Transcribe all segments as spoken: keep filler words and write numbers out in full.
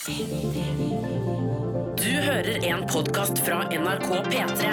Du hører en podcast fra N R K P tre.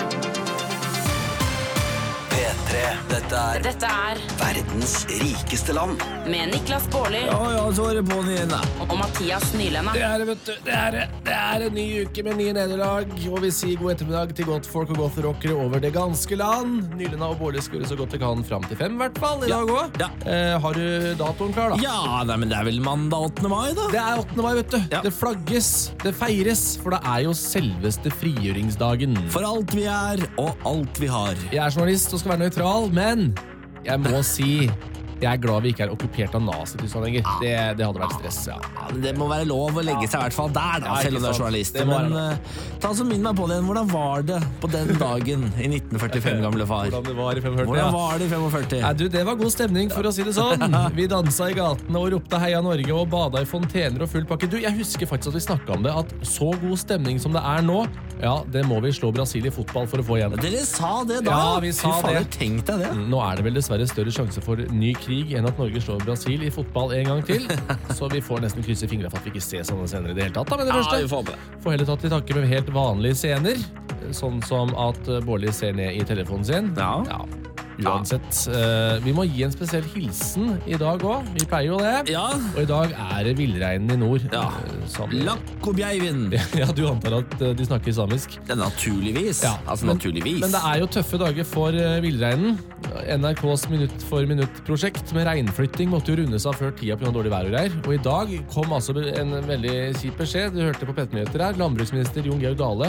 P tre, dette er Dette er verdens rikeste land. med Niklas Baarli Ja, ja, så er det på den igjen da. og Mathias Nylende. Det er det, vet du. Det er det. Det er en ny uke med nye nederlag, og vi sier god ettermiddag til godt folk og godt rockere over det ganske land. Nylende og Baarli skal gjøre så godt de kan frem til fem, i hvert fall, i dag også. Ja. Eh, har du datoen klar, da? Ja, nei, men det er vel mandag åttende mai, da? Det er åttende mai, vet du. Ja. Det flagges, det feires, for det er jo selveste frigjøringsdagen. For alt vi er, og alt vi har. Jeg er journalist og skal være nøytral, men jeg må si jeg er glad vi ikke er okkupert av Nazi-Tyskland lenger. Det, det hadde vært stress, ja. Ja, men det må være lov å legge seg i hvert fall der, da, Ja, selv om du er ikke sant. journalist. Det må Men være uh, ta så minn meg på det igjen. Hvordan var det på den dagen i nitten førtifem, gamle far? Hvordan det var i førtifem, Hvordan ja. var det i femogførti? Nei, du, det var god stemning, for å si det sånn. Vi dansa i gatene og ropte Heia Norge og bada i fontener og full pakke. Du, jeg husker faktisk at vi snakket om det, at så god stemning som det er nå, ja, det må vi slå Brasil i fotball for å få igjen. Dere sa det da? Ja, vi sa Fy faen, det. tenk deg det. Nå er det vel dessverre større sjanse for ny krig enn at Norge slår Brasil i fotball en gang til. Så vi får nesten krysse fingrene for at vi ikke ser sånne scener i det hele tatt. Da, med det Ja, første. vi får på det. Får heller tatt i takke med helt vanlige scener, sånn som at Baarli ser ned i telefonen sin. Ja. Uansett, eh, vi må gi en spesiell hilsen i dag også. Vi pleier jo det. Ja, Og i dag er det villreinen i nord. Ja. eh, Som, Lakkobjeiven. ja, du antar at eh, de snakker samisk. Det er naturligvis. Ja, Altså men- naturligvis. Men det er jo tøffe dager for uh, villreinen. N R K's Minutt for minutt-prosjekt med reinflytting måtte jo rundes av før tida på grunn av dårlig vær og greier. Og i dag kom altså en veldig kjip beskjed. Du hørte på P tre-nyheter her. Landbruksminister Jon Georg Dale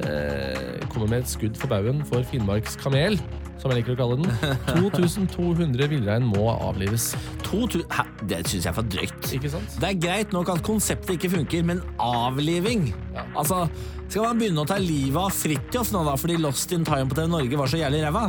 eh, kommer med et skudd for baugen for Finnmarks kamel, som jeg liker å kalle den. to tusen to hundre villrein må avlives. to tu- Hæ? Det synes jeg er for drøyt. Ikke sant? Det er greit nok at konseptet ikke funker, men avliving Ja. Altså, skal man begynne å ta livet av Fridtjof nå da, fordi Lost in Time på T V Norge var så jævlig ræva?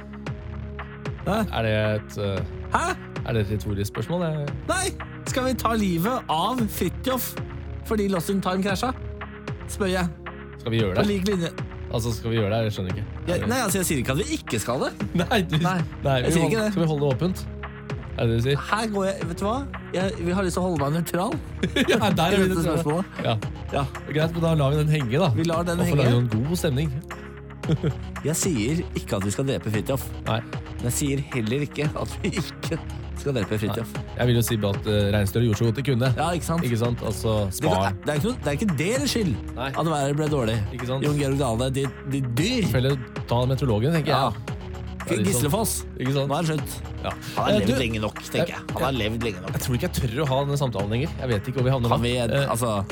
Hæ? Er det et, uh, Hæ? er det et retorisk spørsmål? Det- Nei! Skal vi ta livet av Fridtjof fordi Lost in Time krasja? Spør jeg. Skal vi gjøre På det? lik linje. Altså, skal vi gjøre det? Jeg skjønner ikke. Jeg, nei, altså, jeg sier ikke at vi ikke skal det. Nei, du, Nei, nei jeg vi sier hold- ikke det. Skal vi holde det åpent? Er det det du sier? Her går jeg, vet du hva? Jeg, vi har lyst til å holde meg nøytral. Ja, der er I vi dette spørsmålet. Ja. Ja. Greit, men da lar vi den henge, da. Vi lar den Og får henge. lage en god stemning. Jeg sier ikke at vi skal drepe Fridtjof. Nei, Men jeg sier heller ikke at vi ikke skal drepe Fridtjof. jeg vil jo si bare at uh, reinsdyret gjorde så godt de kunne. Ja, ikke sant? Ikke sant? Altså, Det, kan, spar. det, er ikke noe, det er ikke deres skyld Nei. at været ble dårlig. Ikke sant? Jon Georg Dale, de, de dyr. Heller ta meteorologen, tenker Ja. jeg. Ja, litt Gislefoss. sånn. Ikke sant? Nå er det slutt. Ja. Han har Eh, levd du, lenge nok, tenker jeg. Han har levd lenge nok. Jeg tror ikke jeg tør å ha denne samtalen lenger. Jeg vet ikke hvor vi havner Kan vi, da. Eh, altså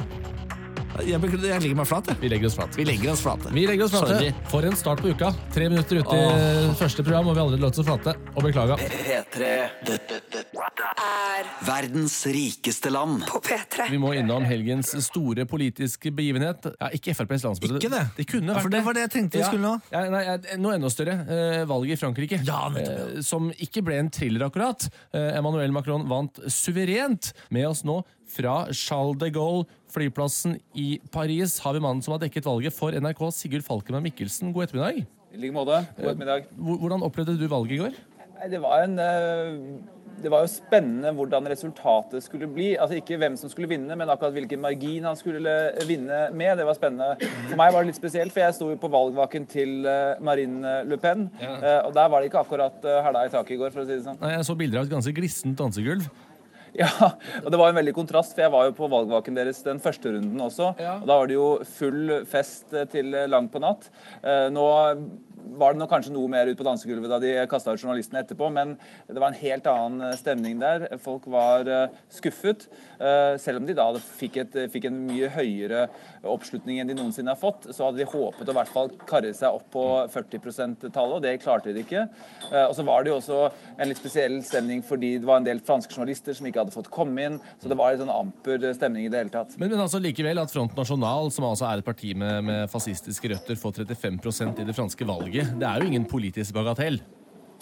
Jeg, bekl- jeg legger meg flat, jeg. vi legger oss flat. Vi legger oss flate. Vi legger oss flate. Sorry. For en start på uka. Tre minutter ut i Åh. første program, og vi har allerede lagt oss flate. Og beklager. P tre, dette, dette er verdens rikeste land. På P tre. Vi må innom helgens store politiske begivenhet. Ja, ikke F R P's landsmøte. Ikke det? Det kunne Ja, vært for det var det jeg tenkte vi Ja. skulle nå. Ja, nei, ja, noe enda større. Eh, valget i Frankrike. Ja, nettopp, eh, som ikke ble en thriller akkurat. Eh, Emmanuel Macron vant suverent. Med oss nå fra Charles de Gaulle, flyplassen i Paris, har vi mannen som har dekket valget for N R K, Sigurd Falkenberg Mikkelsen. God ettermiddag. I like måte. God ettermiddag. Hvor- Hvordan opplevde du valget i går? Nei, det var en eh, Det var jo spennende hvordan resultatet skulle bli. Altså ikke hvem som skulle vinne, men akkurat hvilken margin han skulle vinne med. Det var spennende. For meg var det litt spesielt, for jeg sto jo på valgvaken til eh, Marine Le Pen. eh, Og der var det ikke akkurat uh, hæla i taket i går, for å si det sånn. Nei, jeg så bilder av et ganske glissent dansegulv. Ja, og det var en veldig kontrast, for jeg var jo på valgvaken deres den første runden også. Ja. Og da var det jo full fest eh, til langt på natt. Eh, Nå var det nok kanskje noe mer ut på dansegulvet da de kastet ut journalistene etterpå, men det var en helt annen stemning der. Folk var eh, skuffet, eh, selv om de da fikk, et, fikk en mye høyere oppslutning enn de noensinne har fått, så hadde de håpet å i hvert fall karre seg opp på førti prosent-tallet, og det klarte de ikke. Eh, Og så var det jo også en litt spesiell stemning fordi det var en del franske journalister som ikke hadde fått komme inn, så det var litt sånn amper stemning i det hele tatt. Men, men altså likevel at Front National, som altså er et parti med, med fascistiske røtter, får trettifem prosent i det franske valget. Det er jo ingen politisk bagatell.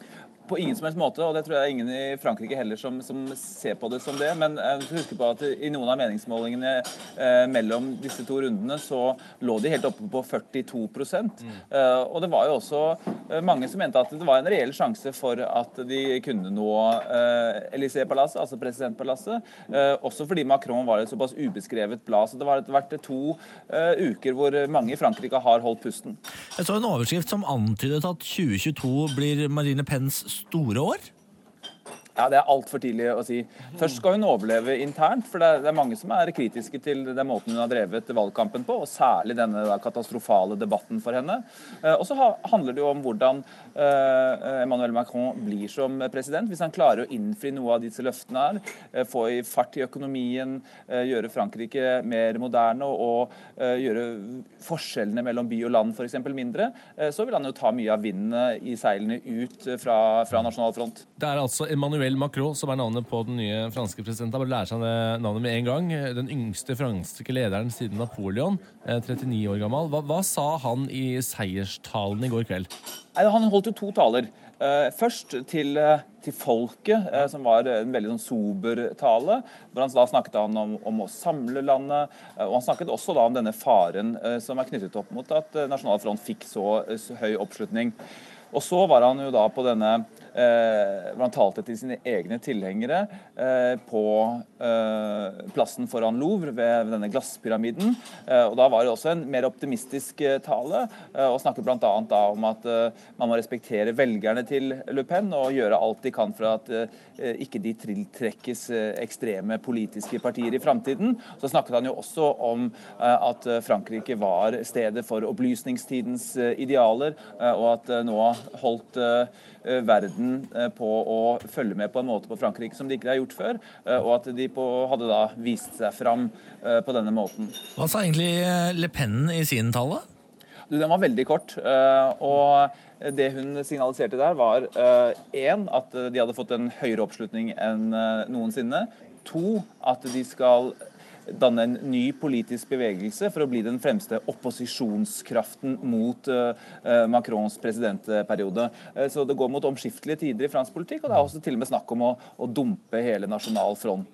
på ingen som helst måte, og det tror jeg ingen i Frankrike heller som, som ser på det som det, men jeg skal huske på at i noen av meningsmålingene eh, mellom disse to rundene så lå de helt oppe på førtito prosent, mm. eh, og det var jo også eh, mange som mente at det var en reell sjanse for at de kunne nå eh, Élysée-palasset, altså presidentpalasset, eh, også fordi Macron var et såpass ubeskrevet blad, så det var vært to eh, uker hvor mange i Frankrike har holdt pusten. Jeg så en overskrift som antydet at tjue tjueto blir Marine Pens store år? Ja, det er alt for tidlig å si. Først skal hun overleve internt, for det er, det er mange som er kritiske til den måten hun har drevet valgkampen på, og særlig denne da, katastrofale debatten for henne. Eh, og så ha, handler det jo om hvordan eh, Emmanuel Macron blir som president. Hvis han klarer å innfri noe av disse løftene her, eh, få i fart i økonomien, eh, gjøre Frankrike mer moderne og eh, gjøre forskjellene mellom by og land for eksempel mindre, eh, så vil han jo ta mye av vinden i seilene ut fra, fra nasjonal front. Det er altså Emmanuel Macron som er navnet på den nye franske presidenten. Bare lærer seg det navnet med en gang. Den yngste franske lederen siden Napoleon, trettini år gammel. Hva, hva sa han i seierstalen i går kveld? Nei, han holdt jo to taler. Først til, til folket, som var en veldig sånn sober tale, hvor han da snakket han om, om å samle landet, og han snakket også da om denne faren som er knyttet opp mot at Nasjonal Front fikk så, så høy oppslutning. Og så var han jo da på denne, eh, hvor han talte til sine egne tilhengere eh, på eh, plassen foran Louvre ved, ved denne glasspyramiden. Eh, og da var det også en mer optimistisk eh, tale, eh, og snakket blant annet da om at eh, man må respektere velgerne til Le Pen og gjøre alt de kan for at eh, ikke de tiltrekkes eh, ekstreme politiske partier i fremtiden. Så snakket han jo også om eh, at Frankrike var stedet for opplysningstidens eh, idealer, eh, og at eh, nå holdt uh, verden uh, på å følge med på en måte på Frankrike som de ikke har gjort før, uh, og at de på, hadde da vist seg fram uh, på denne måten. Hva sa egentlig Le Pen i sin tale? Du, den var veldig kort, uh, og det hun signaliserte der var én, uh, at de hadde fått en høyere oppslutning enn uh, noensinne. To, at de skal danne en ny politisk bevegelse for å bli den fremste opposisjonskraften mot uh, Macrons presidentperiode. Uh, så det går mot omskiftelige tider i fransk politikk, og det er også til og med snakk om å, å dumpe hele Nasjonal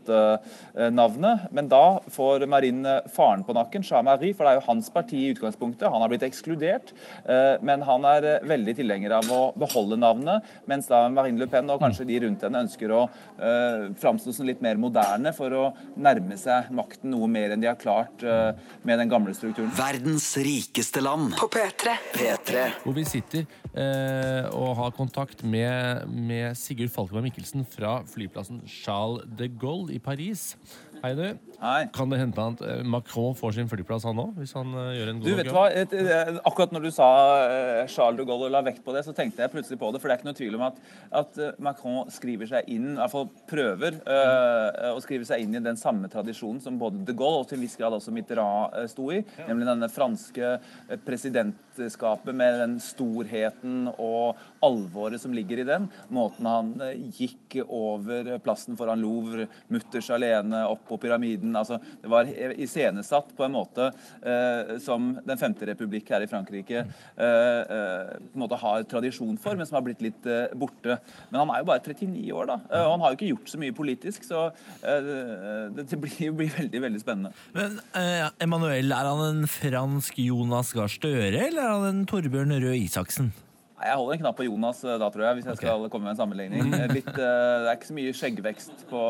Front-navnet. Uh, Men da får Marine faren på nakken, Jean-Marie, for det er jo hans parti i utgangspunktet. Han har blitt ekskludert, uh, men han er uh, veldig tilhenger av å beholde navnet, mens da Marine Le Pen og kanskje de rundt henne ønsker å uh, framstå som litt mer moderne for å nærme seg makten noe mer enn de har klart uh, med den gamle strukturen. Verdens rikeste land på P tre. P tre. Hvor vi sitter eh, og har kontakt med, med Sigurd Falkenberg Mikkelsen fra flyplassen Charles de Gaulle i Paris. Hei du. Hei. Kan det hende at Macron får sin flyplass han nå, hvis han uh, gjør en god Du vet hva, et, et, akkurat når du sa uh, Charles de Gaulle og la vekt på det, så tenkte jeg plutselig på det, for det er ikke noe tvil om at, at uh, Macron skriver seg inn, i hvert fall prøver uh, å skrive seg inn i den samme tradisjonen som både de Gaulle og til viss grad også Mitterrand uh, sto i, ja. Nemlig denne franske uh, presidentskapet med den storheten og alvoret som ligger i den, måten han uh, gikk over plassen foran Louvre, mutters alene, opp på pyramiden. Altså, det var iscenesatt på en måte eh, som den femte republikk her i Frankrike eh, eh, på en måte har tradisjon for, men som har blitt litt eh, borte. Men han er jo bare trettini år da, og han har jo ikke gjort så mye politisk, så eh, det, det blir, blir veldig, veldig spennende. Men eh, Emmanuel, er han en fransk Jonas Gahr Støre, eller er han en Torbjørn Røe Isaksen? Jeg holder en knapp på Jonas da, tror jeg, hvis jeg skal komme med en sammenligning. Litt, det er ikke så mye skjeggvekst på,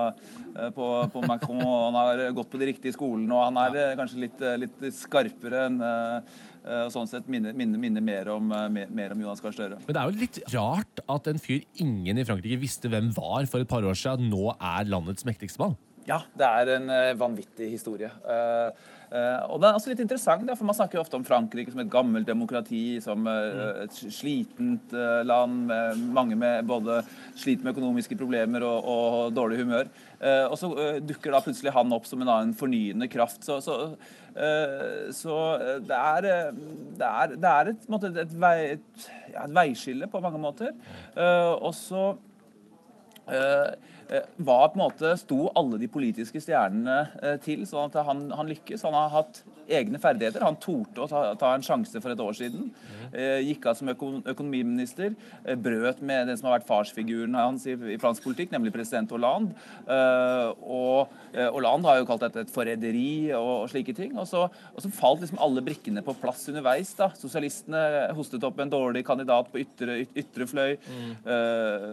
på, på Macron, og han har gått på de riktige skolene, og han er kanskje litt, litt skarpere enn, og sånn sett minner, minner, minner mer, om, mer om Jonas Gahr Støre. Men det er jo litt rart at en fyr ingen i Frankrike visste hvem var for et par år siden, nå er landets mektigste mann. Ja, det er en vanvittig historie. Uh, uh, og det er også litt interessant, da, for man snakker jo ofte om Frankrike som et gammelt demokrati, som uh, et slitent uh, land, med mange med både slit med økonomiske problemer og, og dårlig humør. Uh, og så uh, dukker da plutselig han opp som en annen fornyende kraft. Så, så, uh, så det, er, det, er, det er et, måte, et, vei, et, ja, et veiskille på mange måter. Uh, og så Uh, var på en måte, sto alle de politiske stjernene til, sånn at han, han lykkes. Han har hatt egne ferdigheter. Han torde å ta, ta en sjanse for et år siden. Eh, gikk av som øko, økonomiminister, eh, brøt med den som har vært farsfiguren hans i, i fransk politikk, nemlig president Hollande. Eh, og eh, Hollande har jo kalt dette et forræderi og, og slike ting. Og så, og så falt liksom alle brikkene på plass underveis. Da. Sosialistene hostet opp en dårlig kandidat på ytre, yt, ytre fløy. Mm. Eh,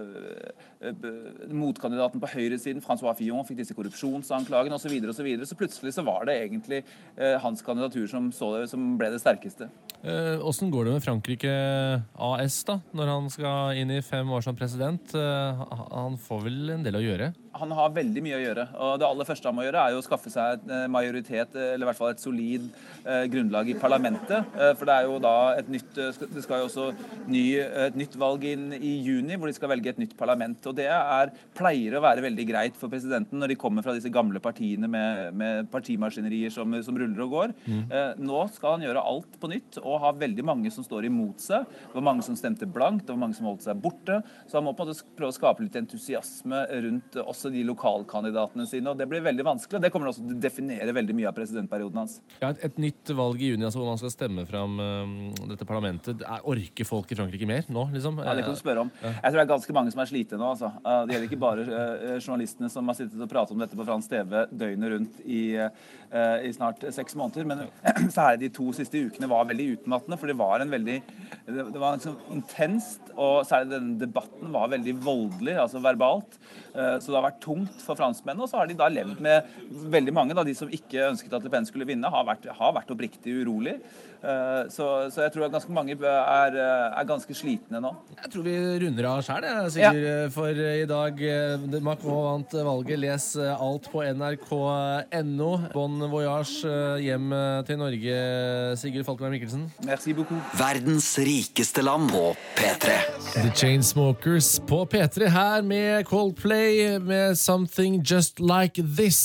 eh, motkandidaten på høyresiden, François Fillon, fikk disse korrupsjonsanklagene osv. Så, videre, og så, videre. Så plutselig så var det egentlig eh, hans kandidatur som, så det, som ble det sterkeste. Eh, hvordan går det med Frankrike A S da, når han skal inn i fem år som president? Eh, han får vel en del å gjøre? Han har veldig mye å gjøre, og det aller første han må gjøre er jo å skaffe seg et majoritet, eller i hvert fall et solid eh, grunnlag i parlamentet, eh, for det er jo da et nytt, det skal jo også ny, et nytt valg inn i juni, hvor de skal velge et nytt parlament, og det er, pleier å være veldig greit for presidenten når de kommer fra disse gamle partiene med, med partimaskinerier som, som ruller og går. Mm. Eh, nå skal han gjøre alt på nytt, og ha veldig mange som står imot seg. Det var mange som stemte blankt, det var mange som holdt seg borte, så han må på en måte prøve å skape litt entusiasme rundt også de lokalkandidatene sine, og det blir veldig vanskelig, og det kommer også til å definere veldig mye av presidentperioden hans. Ja, et, et nytt valg i juni, altså hvor man skal stemme fram um, dette parlamentet, er, orker folk i Frankrike mer nå, liksom? Ja, det kan du spørre om. Jeg tror det er ganske mange som er slite nå, altså. Det gjelder ikke bare uh, journalistene som har sittet og pratet om dette på fransk T V døgnet rundt i, uh, i snart seks måneder, men særlig de to siste ukene var veldig utmattende, for det var en veldig, det, det var liksom intenst, og særlig denne debatten var veldig voldelig, altså verbalt, uh, så det har vært tungt for franskmennene, og så har de da levd med veldig mange, da, de som ikke ønsket at Le Pen skulle vinne, har vært, har vært oppriktig urolig. Uh, så, så jeg tror at ganske mange er, er ganske slitne nå. Jeg tror vi runder av selv, jeg, Sigurd, ja. For i dag. Macron vant valget, les alt på N R K punktum N O. Bon voyage hjem til Norge, Sigurd Falkenberg Mikkelsen. Merci beaucoup. Verdens rikeste land på P tre. The Chainsmokers på P tre her med Coldplay med Something Just Like This.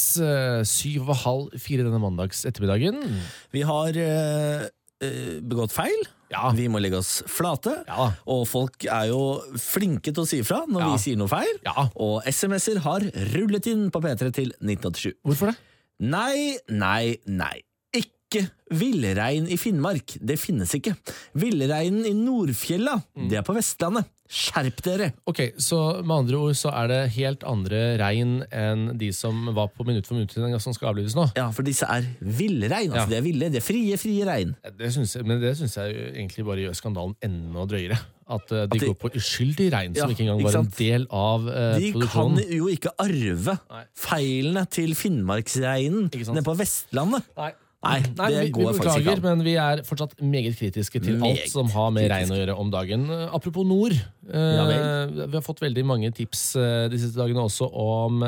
Syv og halv fire denne mandags ettermiddagen. Vi har uh, begått feil. Ja. Vi må legge oss flate. Ja. Og folk er jo flinke til å si fra når ja. vi sier noe feil. Ja. Og sms'er har rullet inn på P tre til nitten åttisju. Hvorfor det? Nei, nei, nei. Ikke villrein i Finnmark. Det finnes ikke. Villreinen i Nordfjella, mm. det er på Vestlandet. Skjerp dere! Ok, så med andre ord så er det helt andre rein enn de som var på minutt for minutt som skal avlydes nå. Ja, for disse er villrein. Altså, ja. Det er ville, det er frie, frie rein. Det synes jeg, men det synes jeg egentlig bare gjør skandalen enda drøyere. At uh, de, de går på uskyldig rein som ja, ikke engang var en del av uh, de produksjonen. De kan jo ikke arve Nei. feilene til Finnmarksreinen nede på Vestlandet. Nei. Nei, det Nei, vi, går vi faktisk ikke an. Men vi er fortsatt meget kritiske til meget alt som har med rein å gjøre om dagen. Apropos nord, ja, eh, vi har fått veldig mange tips eh, de siste dagene også om,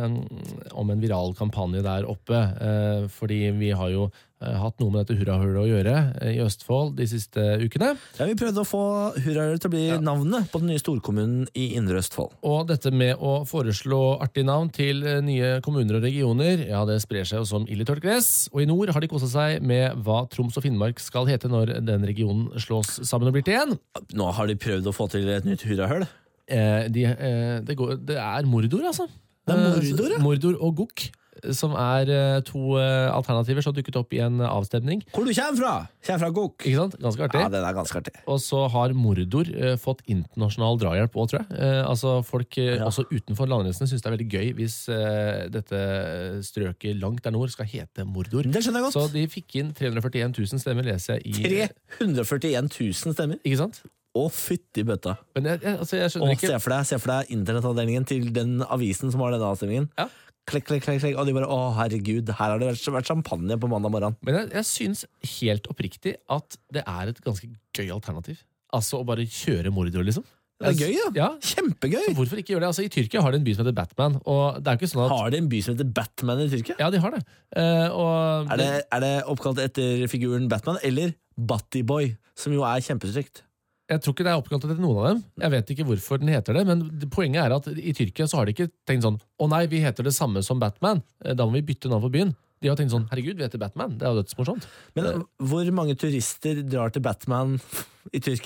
om en viral kampanje der oppe, eh, fordi vi har jo eh, hatt noe med dette hurrahølet å gjøre eh, i Østfold de siste ukene. Ja, vi prøvde å få hurrahølet til å bli ja. navnet på den nye storkommunen i Indre Østfold. Og dette med å foreslå artig navn til nye kommuner og regioner, ja, det sprer seg jo som ild i tørt gress, og i nord har de kostet seg med hva Troms og Finnmark skal hete når den regionen slås sammen og blir til en. Nå har de prøvd å få til et nytt hurrahøl. Eh, de, eh, det, går, det er Mordor, altså. Det er Mordor, ja. Mordor og Gokk, som er uh, to uh, alternativer som dukket opp i en avstemning. Hvor du kommer fra? Kommer fra Gokk. Ikke sant? Ganske artig. Ja, den er ganske artig. Og så har Mordor uh, fått internasjonal drahjelp også, tror jeg. Uh, altså folk uh, ja. også utenfor landegrensene synes det er veldig gøy hvis uh, dette strøket langt der nord skal hete Mordor. Det skjønner jeg godt. Så de fikk inn tre hundre og førtien tusen stemmer, leser jeg i... tre hundre og førtien tusen stemmer? Ikke sant? Å, fytti bøtta. Men jeg, jeg, altså, jeg skjønner og ikke... Se for deg, se for deg internettavdelingen til den avisen som har denne avstemningen. Ja. Klikk, klikk, klikk, klikk. Og de bare, å herregud, her har det vært, vært champagne på mandag morgen. Men jeg, jeg synes helt oppriktig at det er et ganske gøy alternativ. Altså å bare kjøre Mordor, liksom. Det er gøy, ja. ja. Kjempegøy. Så hvorfor ikke gjøre det? Altså, I Tyrkia har de en by som heter Batman. Og det er ikke sånn at... Har de en by som heter Batman i Tyrkia? Ja, de har det. Uh, og... Er det, er det oppkalt etter figuren Batman, eller Battyboy, som jo er kjempestygt? Jeg tror ikke det er oppkalt etter noen av dem. Jeg vet ikke hvorfor den heter det, men poenget er at i Tyrkia så har de ikke tenkt sånn, å nei, vi heter det samme som Batman, da må vi bytte navn for byen. De har tenkt sånn, herregud, vi heter Batman, det er jo dødsmorsomt. Men hvor mange turister drar til Batman i Tyrkia?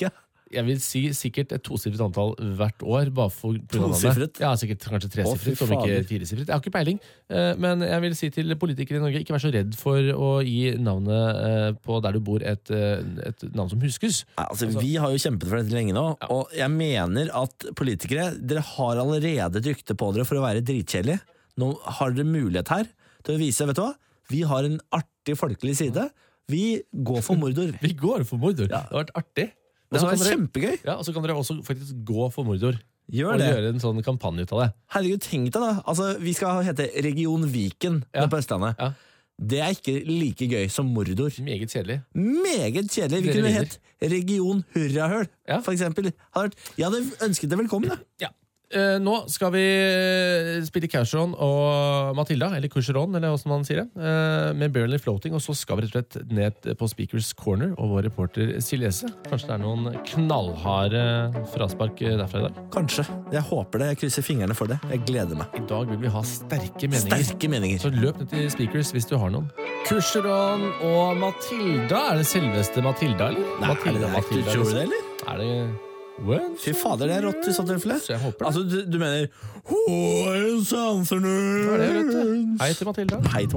Jeg vil si sikkert et tosifret antall hvert år. Bare for tosifret? Ja, sikkert kanskje tresifret, om ikke firesifret. Jeg har ikke peiling, men jeg vil si til politikere i Norge, ikke vær så redd for å gi navnet på der du bor et, et navn som huskes. Ja, altså, vi har jo kjempet for dette lenge nå, ja. Og jeg mener at politikere, dere har allerede et rykte på dere for å være dritkjedelig. Nå har dere mulighet her til å vise, vet du hva? Vi har en artig folkelig side. Vi går for mordor. Vi går for mordor. Ja. Det har vært artig. Det var kjempegøy. Ja, og så kan dere også faktisk gå for mordor. Gjør og det. Gjøre en sånn kampanje ut av det. Herregud, tenk deg da. Altså, vi skal hete Region Viken ja. På Østlandet. Ja. Det er ikke like gøy som mordor. Meget kjedelig. Meget kjedelig. Vi kunne hett Region Hurrahøl, ja. For eksempel. Jeg hadde ønsket det velkommen. Da. Ja. Uh, nå skal vi spille Coucheron og Matilda, eller Coucheron, eller hvordan man sier det, uh, med Barely Floating, og så skal vi rett og slett ned på Speakers Corner, og vår reporter Silje. Kanskje det er noen knallharde fraspark derfra i dag? Kanskje. Jeg håper det. Jeg krysser fingrene for det. Jeg gleder meg. I dag vil vi ha sterke meninger. Sterke meninger. Så løp ned til Speakers hvis du har noen. Coucheron og Matilda. Er det selveste Matilda, eller? Nei, Matilda, er det Matilda, Matilda, tror du det, eller? Er det... What? Fy fader, det er rått i sånt tilfelle. Så jeg håper det. Altså, du, du mener Hva er sanser nå? Hva er det, vet du? Hei til Matilda. Hei til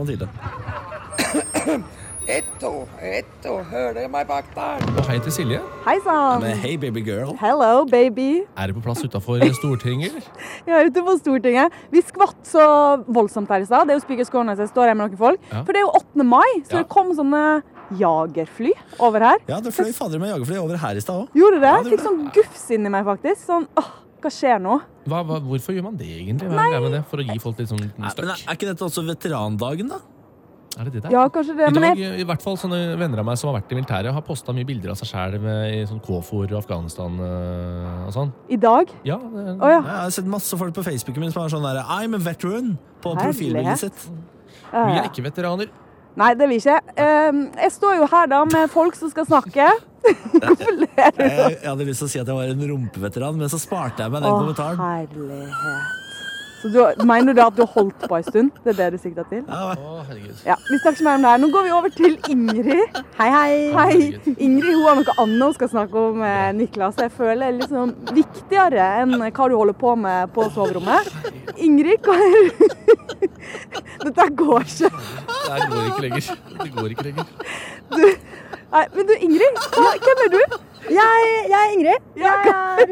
Matilda. Etto, etto, hører dere meg bak der? Og hei til Silje. Hei sann. Men hei, baby girl. Hello, baby. Er du på plass utenfor Stortinget? Jeg er ute på Stortinget. Vi skvatt så voldsomt her i stad. Det er jo Speakers Corner, så jeg står her med noen folk. Ja. For det er jo åttende mai, så ja. Det kom sånne jagerfly over her. Ja, det fløy fader med jagerfly over her i stad også. Gjorde det? Ja, det Fikk sånn gufs inni meg faktisk. Sånn, åh, hva skjer nå? Hva, hva, hvorfor gjør man det egentlig? Hva er med det? For å gi folk litt sånn støkk? Men er ikke dette også veterandagen da? Er det det der? Ja, kanskje det. I dag, men jeg... i hvert fall sånne venner av meg som har vært i militæret, har postet mye bilder av seg selv med, i sånn K-for og Afghanistan og sånn. I dag? Ja. Det, oh, ja. Jeg har sett masse folk på Facebooken min som har sånn der I'm a veteran på profilbildet sitt. Vi er ikke veteraner. Nei, det vil jeg ikke. Uh, jeg står jo her da med folk som skal snakke. Hvorfor ler du? Jeg, jeg hadde lyst til å si at jeg var en rumpeveteran, men så sparte jeg meg den Åh, kommentaren. Å, herlighet. Så du, mener du da at du har holdt på en stund? Det er det du sikter til? Ja, Å, herregud. Ja, vi snakker ikke mer om det her. Nå går vi over til Ingrid. Hei, hei. Hei. Ingrid, hun har noe annet hun skal snakke om, Niklas. Jeg føler det er litt sånn viktigere enn hva du holder på med på soverommet. Ingrid, hva er det? Dette går ikke. Det går ikke lenger. Det går ikke lenger. Du, nei, men du, Ingrid, hva, hvem er du? Jeg, jeg er Ingrid. Jeg er...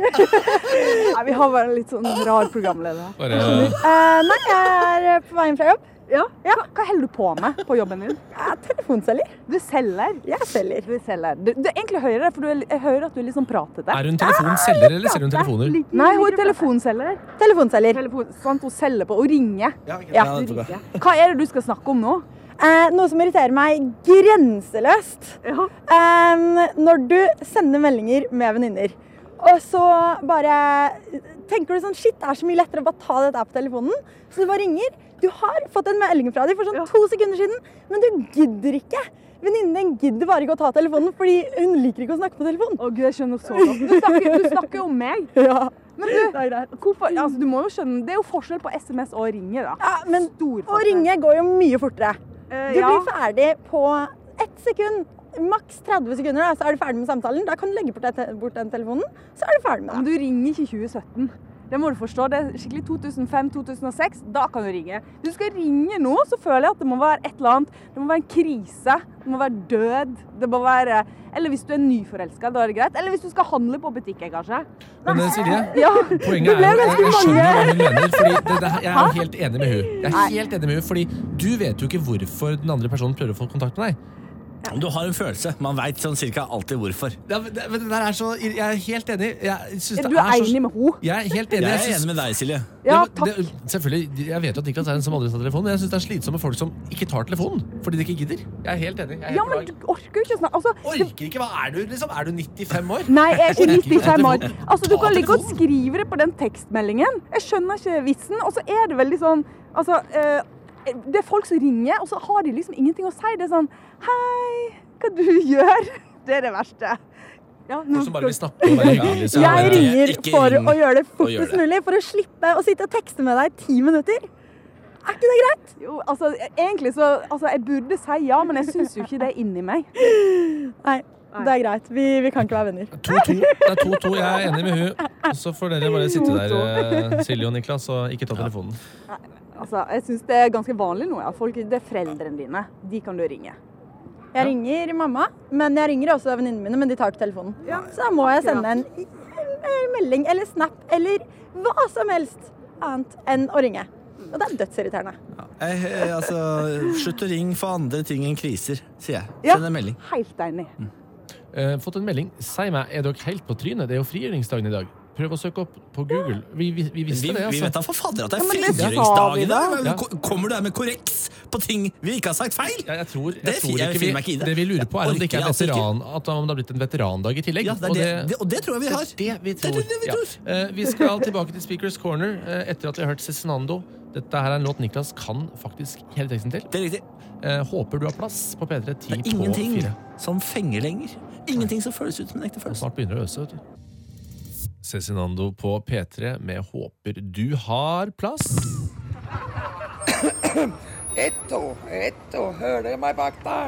Nei, vi har bare en litt sånn rar programleder. Bare... Uh, nei, jeg er på veien fra jobb. Ja? Ja. Hva, hva holder du på med på jobben din? Jeg er telefonselger. Du selger? Jeg selger. Du selger. Du, du egentlig hører det, for du er, jeg hører at du er litt sånn pratete. Er hun telefonselger, eller selger hun telefoner? Nei, hun er telefonselger. Telefonselger. Telefon, sant, hun selger på, og ringer. Ja, ja. ja. Hva er det du skal snakke om nå? Eh, noe som irriterer meg grenseløst. Ja. Eh, når du sender meldinger med venninner, og så bare tenker du sånn, shit, det er så mye lettere å bare ta dette på telefonen, så du bare ringer. Du har fått en melding fra dem for sånn ja. to sekunder siden, men du gidder ikke. Venninnen din gidder bare ikke å ta telefonen, fordi hun liker ikke å snakke på telefonen. Å Gud, jeg skjønner så godt. Du snakker, du snakker om meg. Ja. Men du, hvorfor, altså, du må jo skjønne, det er jo forskjell på sms og ringe da. Ja, men å ringe går jo mye fortere. Uh, du ja. blir ferdig på ett sekund, maks tretti sekunder, da, så er du ferdig med samtalen. Da kan du legge bort den, bort den telefonen, så er du ferdig med det. Men du ringer ikke i tjue sytten. Det må du forstå, det er skikkelig to tusen fem til to tusen seks, da kan du ringe. Hvis du skal ringe nå, så føler jeg at det må være et eller annet, det må være en krise, det må være død, det må være, eller hvis du er nyforelsket, da er det greit, eller hvis du skal handle på butikken, kanskje. Men Silje, ja. poenget er jo, jeg, jeg skjønner hva hun mener, fordi det, det, jeg er jo helt enig med hun. Jeg er helt enig med hun, fordi du vet jo ikke hvorfor den andre personen prøver å få kontakt med deg. Du har en følelse. Man vet sånn cirka alltid hvorfor. Ja, men det, men det der er så, jeg er helt enig. Jeg synes er det du er enig så, med henne? Jeg er helt enig. Jeg er synes, enig med deg, Silje. Ja, takk. Det, selvfølgelig, jeg vet jo at Niklas er en som aldri tar telefonen, men jeg synes det er slitsomme folk som ikke tar telefonen, fordi de ikke gidder. Jeg er helt enig. Jeg er helt ja, men du orker jo ikke snakke. Altså, orker ikke, hva er du liksom? Er du nittifem år? Nei, jeg er ikke nittifem år. Altså, du kan like godt skrive det på den tekstmeldingen. Jeg skjønner ikke vitsen, og så er det veldig sånn, altså, uh, det er folk som ringer, og så har de liksom ingenting å si. Det er sånn, hei, hva du gjør? Det er det verste. Ja, folk som bare vil snakke og være hyggelig. Så jeg ringer for ring. Å gjøre det fortest mulig, for å slippe å sitte og tekste med deg i ti minutter. Er ikke det greit? Jo, altså, egentlig så, altså, jeg burde si ja, men jeg synes jo ikke det er inni meg. Nei. Det er greit. Vi, vi kan ikke være venner. to-to. Det er to-to. Jeg er enig med hun. Så får dere bare sitte der, Silje og Niklas, og ikke ta telefonen. Nei, altså, jeg synes det er ganske vanlig nå. Ja. Folk, det er foreldrene dine. De kan du ringe. Jeg ja. ringer mamma, men jeg ringer også venninnene mine, men de tar ikke telefonen. Ja. Så da må jeg sende en, en melding eller snap eller hva som helst annet enn å ringe. Og det er dødsirriterende. Ja. Jeg, jeg, altså, slutt å ringe for andre ting enn kriser, sier jeg. Send ja, en melding. Helt enig. Mm. Uh, fått en melding. Si meg, er dere helt på trynet? Det er jo frigjøringsdagen i dag. Prøv å søke opp på Google. Vi, vi, vi visste vi, det, altså. Vi vet da for fader at det er ja, frigjøringsdagen. Ja. Kommer du der med korreks på ting vi ikke har sagt feil? Ja, jeg tror, jeg det, tror jeg, ikke jeg vi, det vi lurer på er om det ikke er veteran, at om det har blitt en veterandag i tillegg. Ja, det er det, og, det, og det tror jeg vi har. Det, det vi tror. Det, det vi, tror. Ja. Uh, vi skal tilbake til Speakers Corner uh, etter at vi har hørt Cezinando. Dette her er en låt Niklas kan faktisk hele teksten til. Det er riktig. Uh, håper du har plass på P tre ti på fire. Det er ingenting som fenger lenger. Ingenting som føles ut som en ekte følelse. Snart begynner det å øse, vet du. Cezinando på P tre med Håper du har plass. Etto, etto, hører dere meg bak der?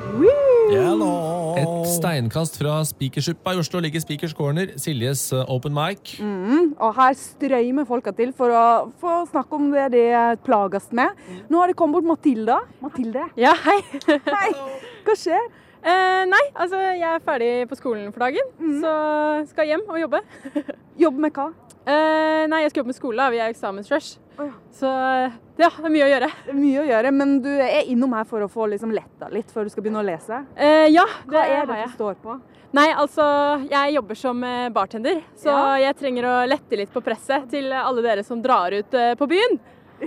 Hello. Et steinkast fra Speakershippa i Oslo ligger Speakers Corner, Siljes Open Mic. Mm, og her strømmer folka til for å få snakke om det de plages med. Nå har det kommet bort Matilda. Matilde? Ja, hei. Hei. Hva skjer? Eh, nei, altså jeg er ferdig på skolen for dagen, mm. så skal hjem og jobbe. Jobbe med hva? Eh, nei, jeg skal jobbe med skole, da. Vi er eksamensrush. Oh, ja. Så ja, det er mye å gjøre. Mye å gjøre, men du er innom her for å få liksom letta litt før du skal begynne å lese? Eh, ja, det hva er det du står på? Nei, altså, jeg jobber som bartender, så ja. jeg trenger å lette litt på presset til alle dere som drar ut på byen.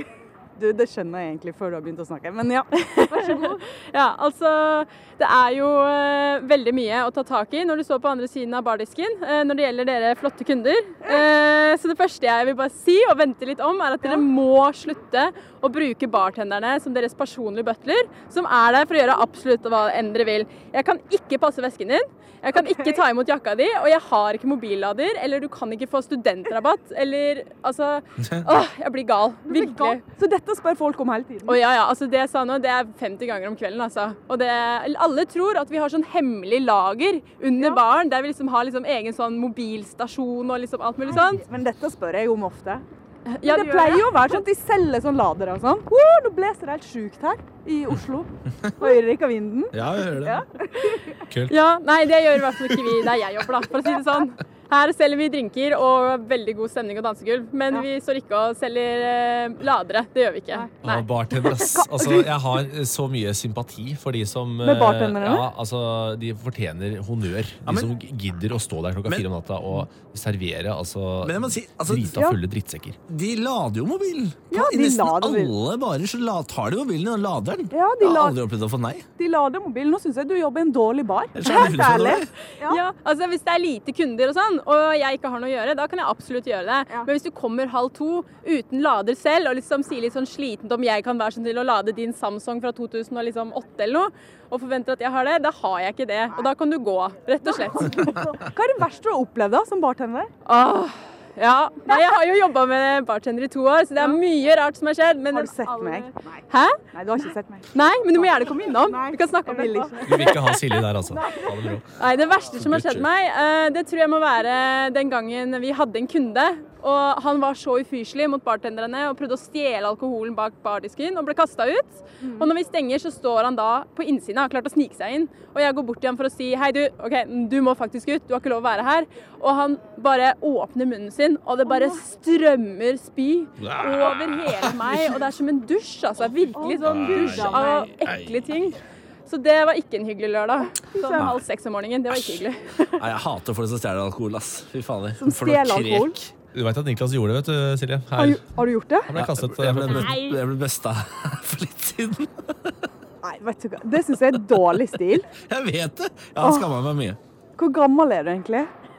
Du, det skjønner jeg egentlig før du har begynt å snakke, men ja, vær så god. Ja, altså, det er jo uh, veldig mye å ta tak i når du står på andre siden av bardisken, uh, når det gjelder dere flotte kunder. Uh, så det første jeg vil bare si og vente litt om, er at dere må slutte å bruke bartenderne som deres personlige butler, som er der for å gjøre absolutt hva enn dere vil. Jeg kan ikke passe vesken din, jeg kan ikke ta imot jakka di, og jeg har ikke mobillader, eller du kan ikke få studentrabatt, eller, altså, åh, jeg blir gal, virkelig. Så dette spør folk om hele tiden? Å ja, ja, altså det jeg sa nå, det er femti ganger om kvelden, altså. Og det, alle tror at vi har sånn hemmelig lager under ja. baren, der vi liksom har liksom egen sånn mobilstasjon og liksom alt mulig sånt. Men dette spør jeg om ofte. Ja, det pleier jo å være sånn at de selger sånn ladere og sånn. Wow, nå bleser det helt sjukt her i Oslo. Hører dere ikke vinden? Ja, jeg hører det. Ja. Kult. Ja, nei, det gjør i hvert fall ikke vi der jeg jobber da, for å si det sånn. Her selger vi drinker og veldig god stemning og dansegulv, men ja. vi står ikke og selger eh, ladere. Det gjør vi ikke. Nei. Ja, bartenders. Altså, jeg har så mye sympati for de som Med bartenderne? Ja, altså, de fortjener honnør. De ja, men, som gidder å stå der klokka men, fire om natta og servere, altså, si, altså drita fulle ja. drittsekker. De lader jo mobilen. Ja, I nesten alle barer så tar de mobilen og lader den. Ja, de jeg har la... aldri opplevd å få nei. De lader mobilen. Nå synes jeg du jobber i en dårlig bar. Helt ærlig. Ja. ja, altså hvis det er lite kunder og sånn, og jeg ikke har noe å gjøre, da kan jeg absolutt gjøre det. Ja. Men hvis du kommer halv to uten lader selv, og liksom sier litt sånn slitent om jeg kan være sånn til å lade din Samsung fra to tusen åtte eller noe, og forventer at jeg har det, da har jeg ikke det. Og da kan du gå, rett og slett. Hva er det verste du har opplevd da, som bartender? Åh, ja. Nei, jeg har jo jobbet med bartender i to år, så det er mye rart som har skjedd. Men har du sett alle... meg? Nei. Hæ? Nei, du har ikke sett meg. Nei, men du må gjerne komme innom. Nei, vi kan snakke om det. Du vil ikke ha Silje der, altså. Nei. Nei, det verste som har skjedd meg, det tror jeg må være den gangen vi hadde en kunde, og han var så ufyselig mot bartenderne og prøvde å stjele alkoholen bak bardisken og ble kastet ut. Mm. Og når vi stenger, så står han da på innsiden og har klart å snike seg inn. Og jeg går bort til ham for å si, hei du, ok, du må faktisk ut, du har ikke lov å være her. Og han bare åpner munnen sin, og det bare strømmer spy over hele meg. Og det er som en dusj, altså. Virkelig sånn dusj av ekle ting. Så det var ikke en hyggelig lørdag. Sånn halv seks om morgenen, det var ikke hyggelig. Nei, jeg hater folk som stjeler alkohol, ass. Fy fader. Som stjeler alkohol? Du vet at Niklas gjorde det, vet du, Silje. Har du, har du gjort det? Han ble kastet. Jeg ble, jeg ble besta for litt siden. Nei, vet du hva? Det synes jeg er dårlig stil. Jeg vet det. Jeg har skammet meg mye. Hvor gammel er du egentlig?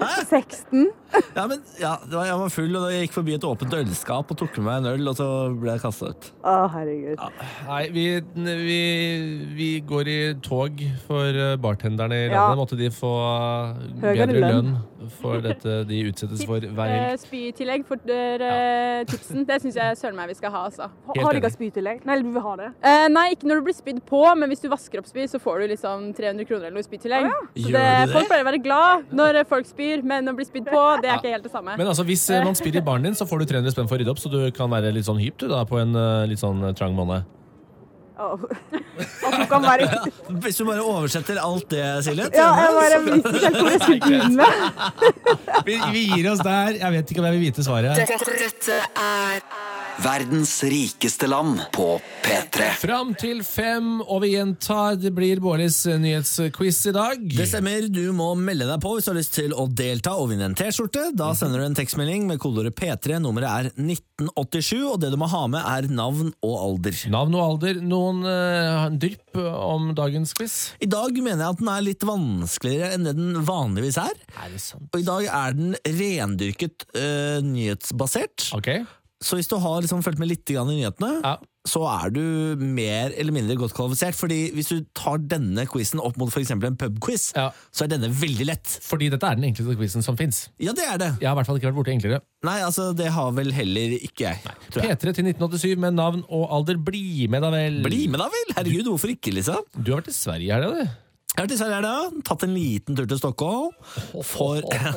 seksten. Ja, men ja, det var, jeg var full, og jeg gikk forbi et åpent ølskap og tok med meg en øl, og så ble jeg kastet ut. Å, herregud. Ja. Nei, vi, vi, vi går i tog for bartenderne i landet. Ja. Måtte de få bedre lønn for dette de utsettes for hver helg. Spytillegg for ja. tipsen. Det synes jeg søren meg vi skal ha, altså. Har de ikke spytillegg? Nei, eller vil vi ha det? Eh, nei, ikke når du blir spydd på, men hvis du vasker opp spy, så får du liksom tre hundre kroner eller noe spytillegg. Oh, ja. Så det, folk pleier å være glad når folk spyr, men å bli spydd på, det er ikke helt det samme. Men altså, hvis man spyr i baren din, så får du tre hundre spenn for å rydde opp, så du kan være litt sånn hyp du da, på en litt sånn trang måned. Oh. Kan være... Hvis du bare oversetter alt det, Silje. Ja, jeg bare visste ikke hvor jeg skulle begynne. vi, vi gir oss der. Jeg vet ikke om jeg vil vite svaret. Dette, dette er verdens rikeste land på P tre. Fram til fem, og vi gjentar, det blir Bårlis nyhetsquiz i dag. Det stemmer, du må melde deg på hvis du har lyst til å delta og vinne en t-skjorte. Da sender du en tekstmelding med kodeordet P tre, nummeret er nitten åttisju, og det du må ha med er navn og alder. Navn og alder, noen uh, drypp om dagens quiz? I dag mener jeg at den er litt vanskeligere enn det den vanligvis er. Er det sant? Og i dag er den rendyrket uh, nyhetsbasert. Ok. Så hvis du har liksom fulgt med litt i nyhetene, ja. så er du mer eller mindre godt kvalifisert. Fordi hvis du tar denne quizen opp mot for eksempel en pubquiz, ja. så er denne veldig lett. Fordi dette er den enkleste quizen som finnes. Ja, det er det. Jeg har i hvert fall ikke vært borte enklere. Nei, altså det har vel heller ikke jeg. P tre til nitten åttisju med navn og alder. Bli med da vel. Bli med da vel? Herregud, hvorfor ikke, liksom? Du har vært i Sverige her, da, du. Jeg har vært i Sverige her, da. Tatt en liten tur til Stockholm. For...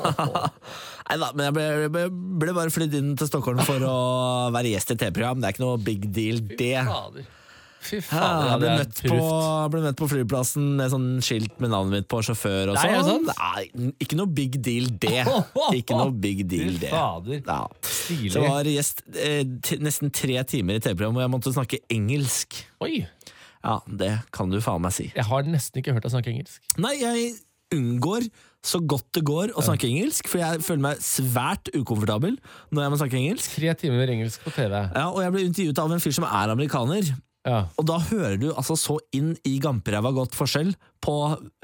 Nei da, men jeg ble, ble, ble bare flytt inn til Stockholm for å være gjest i T V-program. Det er ikke noe big deal, det. Fy fader. Fy fader, ja, jeg ble møtt, på, ble møtt på flyplassen med sånn skilt med navnet mitt på sjåfør og sånn. sånn. Nei, ikke noe big deal, det. Ikke noe big deal, det. Fy fader. Ja. Stilig. Så jeg var gjest eh, t- nesten tre timer i T V-program, hvor jeg måtte snakke engelsk. Oi. Ja, det kan du faen meg si. Jeg har nesten ikke hørt deg snakke engelsk. Nei, jeg unngår så godt det går å snakke ja. engelsk, for jeg føler meg svært ukomfortabel når jeg må snakke engelsk. Tre timer engelsk på T V. Ja, og jeg ble intervjuet av en fyr som er amerikaner. Ja. Og da hører du altså så inn i gamperæva godt forskjell på,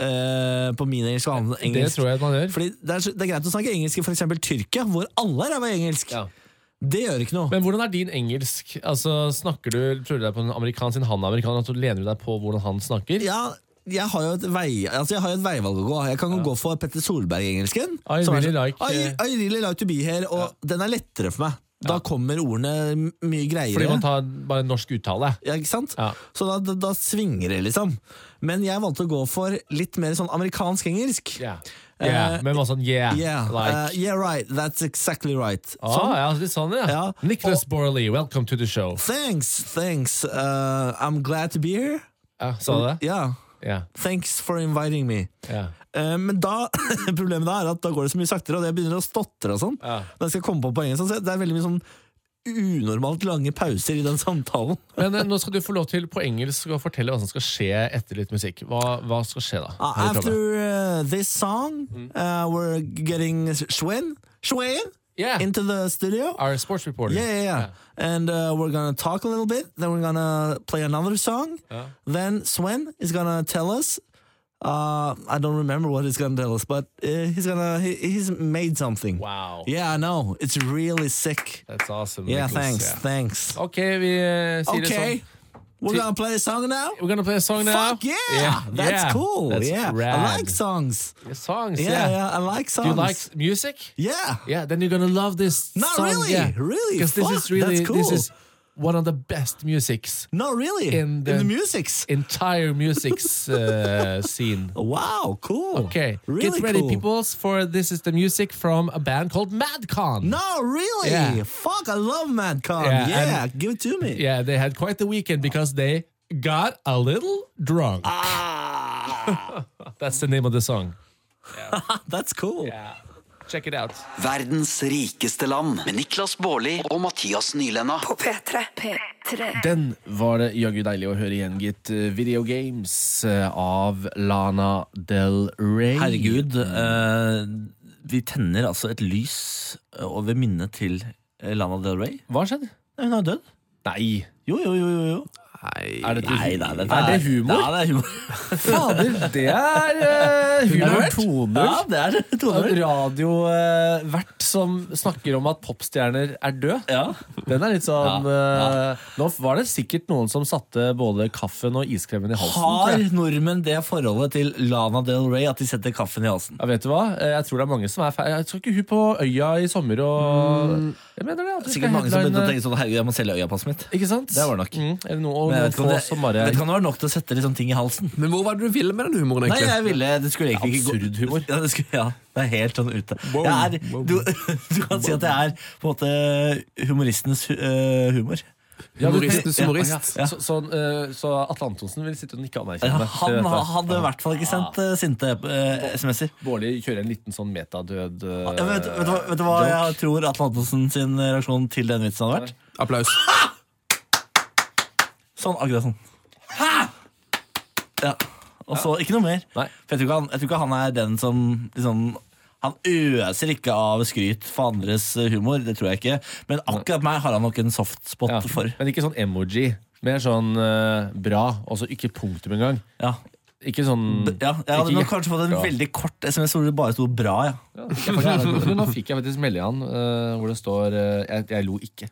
eh, på min engelsk og annen engelsk. Det tror jeg at man gjør. Fordi det er, det er greit å snakke engelsk i for eksempel Tyrkia, hvor alle er ræva engelsk. Ja. Det gjør ikke noe. Men hvordan er din engelsk? Altså, snakker du, tror du deg på en amerikan sin han er amerikaner, at du lener deg på hvordan han snakker? Ja, jeg har jo et, vei, altså jeg har jo et veivalg å gå. Jeg kan jo ja. gå for Petter Solberg-engelsken. I really er, like I, I really like to be here. Og ja. den er lettere for meg. Da ja. kommer ordene mye greiere. Fordi man tar bare norsk uttale. Ja, ikke sant? Ja. Så da, da, da svinger det liksom. Men jeg valgte å gå for litt mer sånn amerikansk engelsk. Ja. Yeah, uh, men var sånn, yeah, yeah, like. uh, yeah, right, that's exactly right. Ah, sånn. Ja, litt sånn, ja. ja. Nicholas Borley, welcome to the show. Thanks, thanks. Uh, I'm glad to be here. Ja, sa du det? Ja. Yeah. Thanks for inviting me. Yeah. Uh, men da, problemet da er at da går det så mye saktere, og jeg begynner å stotre og sånn. Yeah. Da jeg skal komme på poenget, så det er veldig mye sånn unormalt lange pauser i den samtalen. Men nå skal du få lov til på engelsk å fortelle hva som skal skje etter litt musikk. Hva, hva skal skje da? Uh, after uh, this song, uh, we're getting Shwen, Shwen yeah. into the studio. Our sports reporter. Yeah, yeah, yeah. yeah. And uh, we're gonna talk a little bit, then we're gonna play another song. Yeah. Then Swen is gonna tell us Uh, I don't remember what he's gonna tell us, but uh, he's gonna he, he's made something. Wow! Yeah, I know. It's really sick. That's awesome. Yeah, Nicholas. thanks, yeah. thanks. Okay, vi uh, sier okay. det sånn. We're gonna play a song now. We're gonna play a song now. Fuck yeah! yeah. That's yeah. cool. That's yeah, rad. I like songs. Yeah, songs. Yeah, yeah, yeah, I like songs. Do you like music? Yeah. Yeah. Then you're gonna love this. Not song. really. Yeah. Really. Because this is really That's cool. this is one of the best musics. No, really. In the, in the musics. Entire musics uh, scene. Wow, cool. Okay, really get ready, cool. peoples, for this is the music from a band called Madcon. No, really. Yeah. Fuck, I love Madcon. Yeah, yeah give it to me. Yeah, they had quite the weekend because they got a little drunk. Ah. That's the name of the song. Yeah. That's cool. Yeah. Check it out. Verdens rikeste land med Niklas Baarli og Mathias Nylenda på P tre. P tre. Den var det jaggu deilig å høre igjen, gitt. Video Games av Lana Del Rey. Herregud, uh, vi tenner altså et lys over minnet til Lana Del Rey. Hva skjedde? Hun er død. Nei. Jo, jo, jo, jo. Nei, er det, nei, nei, det, er det humor? Ja, det er humor. Fader, det er uh, humor toner. Ja, det er toner. Radiovert uh, som snakker om at popstjerner er død. Ja. Den er litt sånn ja, ja. Uh, Nå var det sikkert noen som satte både kaffen og iskremen i halsen. Har nordmenn det forholdet til Lana Del Rey at de setter kaffen i halsen? Ja, vet du hva? Jeg tror det er mange som er feil. Jeg tror ikke hun på øya i sommer og mm. Jeg mener det. Sikkert mange som begynte å tenke sånn, herregud, jeg må selge øyapasset mitt. Ikke sant? Det var nok. Mm. Er det noe, Men jeg vet ikke om det, bare... vet ikke om det var nok til å sette liksom ting i halsen. Men hvor var det du ville med den humoren, egentlig? Nei, jeg ville, det skulle egentlig ikke gå. Absurd humor. Ja, det, skulle, ja, det er helt sånn ute. Wow, er, wow, du, du kan si at det er på en måte humoristens uh, humor. Ja, humoristens humorist. Ja, ja. Så, så, uh, så Atle Antonsen vil sitte og nikke anerkjennende. Ja, han hadde i hvert fall ikke sendt uh, sinte uh, sms'er. Bårli kjører en liten sånn metadød uh, ja, vet, vet, du, vet du hva jeg tror Atle Antonsen sin reaksjon til den vitsen hadde vært? Applaus. Sånn, akkurat sånn. Ja, og så ikke noe mer. Nei. For jeg tror, ikke han, jeg tror ikke han er den som liksom, han øser ikke av skryt for andres humor, det tror jeg ikke. Men akkurat meg har han nok en softspot ja, for. Men ikke sånn emoji. Mer sånn uh, bra, og så ikke punktum engang. Ja. Ikke sånn ja, jeg hadde nok kanskje fått en bra. Veldig kort sms hvor det bare stod bra, ja. ja faktisk, nå fikk jeg faktisk melding han uh, hvor det står uh, jeg, jeg lo ikke.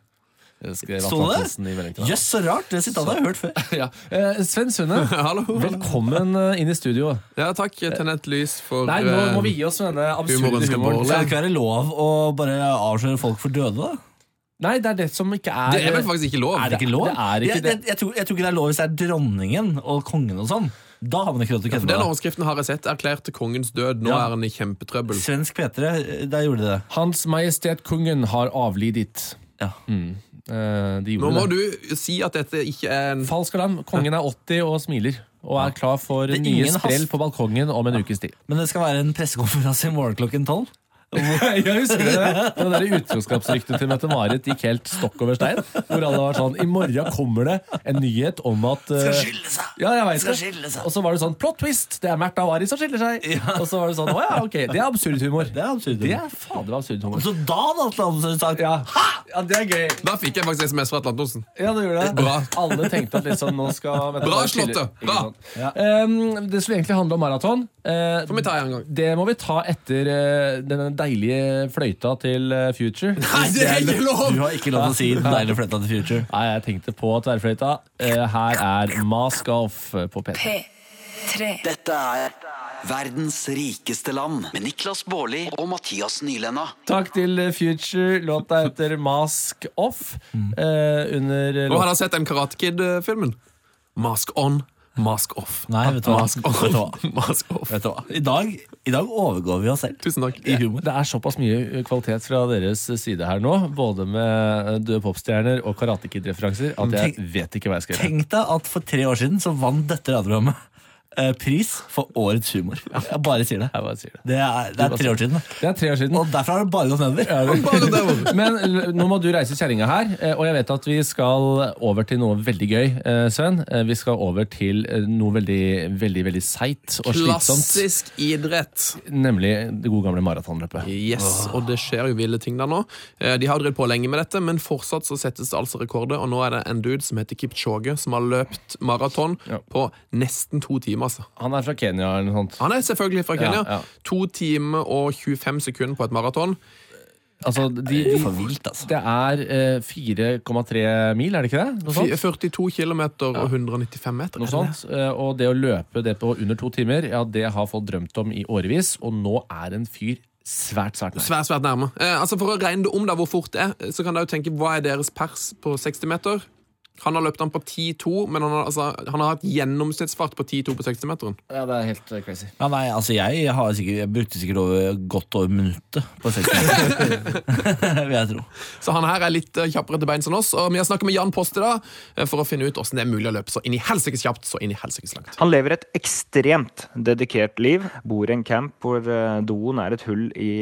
Stod det? Jøss, så rart, det sitter jeg har hørt før. Ja. uh, Sven Sunde, hallo, hallo. Velkommen uh, inn i studio. Ja, takk, tennett lys for Nei, nå må vi gi oss denne absurde humoren. Det kan ikke være lov å bare avsløre folk for døde, da? Nei, det er det som ikke er Det er vel faktisk ikke lov. Er det ikke lov? Det er ikke jeg, det. Jeg, jeg, tror, jeg tror ikke det er lov hvis det er dronningen og kongen og sånn. Da har man ikke lov til å kødde. Ja, den overskriften har jeg sett. Erklærte kongens død. Nå ja. Er han i kjempetrøbbel. Svensk P tre, der gjorde de det. Hans Majestet Kongen har avlidet. Ja. Mm. Uh, Nå må det. Du si at dette ikke er en falsk alarm. Kongen er åtti og smiler og er klar for nye sprell på balkongen om en ja. ukes tid. Men det skal være en pressekonferanse i morgen klokken tolv? Jeg husker det. Det der utroskapsryktet til Mette-Marit gikk helt stokk over stein. Hvor alle var sånn, i morgen kommer det en nyhet om at uh, skal skille seg. Ja, jeg vet skal det. skille seg. Og så var det sånn, plot twist, det er Märtha Vari som skiller seg. Ja. Og så var det sånn, åja, ok, det er absurd humor. Det er absurd humor. Det er fader absurd humor. Så da hadde Atle Antonsen sagt ja. ja, det er gøy. Da fikk jeg faktisk sms fra Atle Antonsen. Ja, det gjorde det. Bra. Alle tenkte at liksom, nå skal Bra slått det. Bra. Ja. Um, det skulle egentlig handle om maraton. Uh, Får vi ta en gang. Det må vi ta etter uh, denne deilige fløyta til uh, Future. Nei, det er ikke lov! Du har ikke lov til å si den deilige fløyta til Future. Nei, jeg tenkte på tverrfløyta. Uh, her er Mask Off på P tre. Dette er Verdens rikeste land med Niklas Bårli og Mathias Nylenna. Takk til Future. Låta heter Mask Off. Uh, under Og har dere sett den Karate Kid-filmen? Mask On, Mask Off. Nei, vet du hva? Mask on, vet du hva? Mask off. Vet du hva? I dag, I dag overgår vi oss selv. Tusen takk. I humor. Det er såpass mye kvalitet fra deres side her nå, både med døde popstjerner og Karate Kid-referanser, at jeg tenk, vet ikke hva jeg skal gjøre. Tenk deg at for tre år siden så vant dette radioprogrammet Uh, pris for årets humor. Jeg bare sier det. Jeg bare sier det. Det er, det er tre år siden. Det er tre år siden. Og derfor har det bare gått nedover. Ja, det... Men nå må du reise kjerringa her, og jeg vet at vi skal over til noe veldig gøy, Sven. Vi skal over til noe veldig, veldig, veldig seigt og slitsomt. Klassisk idrett. Nemlig det gode gamle maratonløpet. Yes, oh. Og det skjer jo ville ting der nå. De har drevet på lenge med dette, men fortsatt så settes det altså rekorder, og nå er det en dude som heter Kipchoge, som har løpt maraton ja. på nesten to timer. Altså. Han er fra Kenya eller noe sånt. Han er selvfølgelig fra Kenya. Ja, ja. To timer og tjuefem sekunder på et maraton. Altså, de, de, det er for vilt, altså. Det er eh, fire komma tre mil, er det ikke det? Noe sånt? førtito kilometer og hundre og nittifem meter. Noe sånt. Og det å løpe det på under to timer, ja, det har folk drømt om i årevis, og nå er en fyr svært, svært nærme. Svært, svært nærme. Eh, altså For å regne det om da hvor fort det er, så kan dere jo tenke, hva er deres pers på seksti meter? Han har løpt den på ti to, men han har, altså, han har hatt gjennomsnittsfart på ti to på seksti-meteren. Ja, det er helt crazy. Ja, nei, altså jeg, har sikkert, jeg brukte sikkert over, godt over minuttet på seksti. Vil jeg tro. Så han her er litt kjappere til beins enn oss, og vi har snakket med Jan Post i dag for å finne ut hvordan det er mulig å løpe så inn i helsikes kjapt, så inn i helsikes langt. Han lever et ekstremt dedikert liv, bor i en camp hvor doen er et hull i,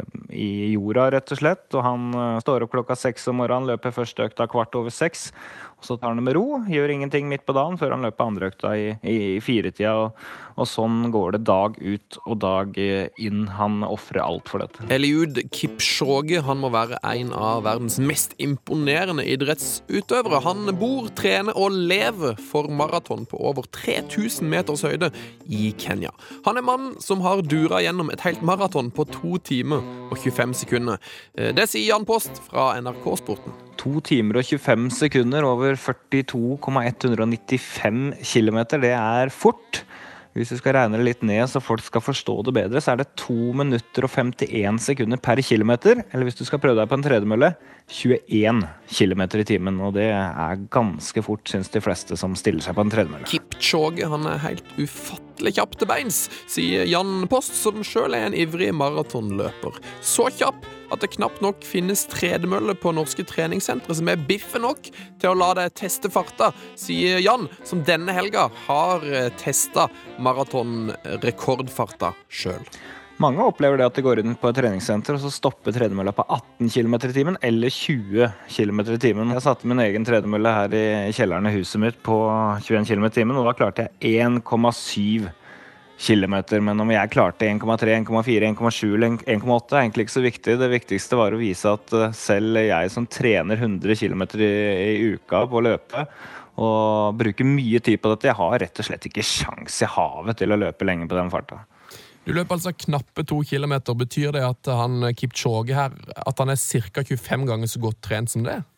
i jorda, rett og slett, og han står opp klokka seks om morgenen, løper første økta kvart over seks. Så tar han det med ro, gjør ingenting midt på dagen før han løper andre økta i, i, i firetida, og, og sånn går det dag ut og dag inn. Han offrer alt for dette. Eliud Kipchoge, han må være en av verdens mest imponerende idrettsutøvere. Han bor, trener og lever for maraton på over tre tusen meters høyde i Kenya. Han er mannen som har dura gjennom et helt maraton på to timer og tjuefem sekunder. Det sier Jan Post fra N R K-sporten. to timer og tjuefem sekunder over førtito komma ett nittifem kilometer, det er fort. Hvis du skal regne det litt ned så folk skal forstå det bedre, så er det to minutter og femtien sekunder per kilometer, eller hvis du skal prøve deg på en tredemølle, tjueen kilometer i timen, og det er ganske fort, synes de fleste som stiller seg på en tredemølle. Kipchoge, han er helt ufattelig kjapp til beins, sier Jan Post, som selv er en ivrig maratonløper. Så kjapp at det knapt nok finnes tredemølle på norske treningssentre som er biffe nok til å la deg teste farta, sier Jan, som denne helga har testet maratonrekordfarta selv. Mange opplever det at de går inn på et treningssenter og så stopper tredemølla på atten kilometer i timen eller tjue kilometer i timen. Jeg satte min egen tredemølle her i kjelleren i huset mitt på tjueen kilometer i timen, og da klarte jeg en komma syv kilometer, men om jeg klarte en komma tre, en komma fire, en komma sju eller en komma åtte er egentlig ikke så viktig. Det viktigste var å vise at selv jeg som trener hundre kilometer i, i uka på å løpe og bruker mye tid på dette, jeg har rett og slett ikke sjans i havet til å løpe lenge på den farta. Du løper altså knappe to kilometer. Betyr det at han Kipchoge her, at han er cirka tjuefem ganger så godt trent som det?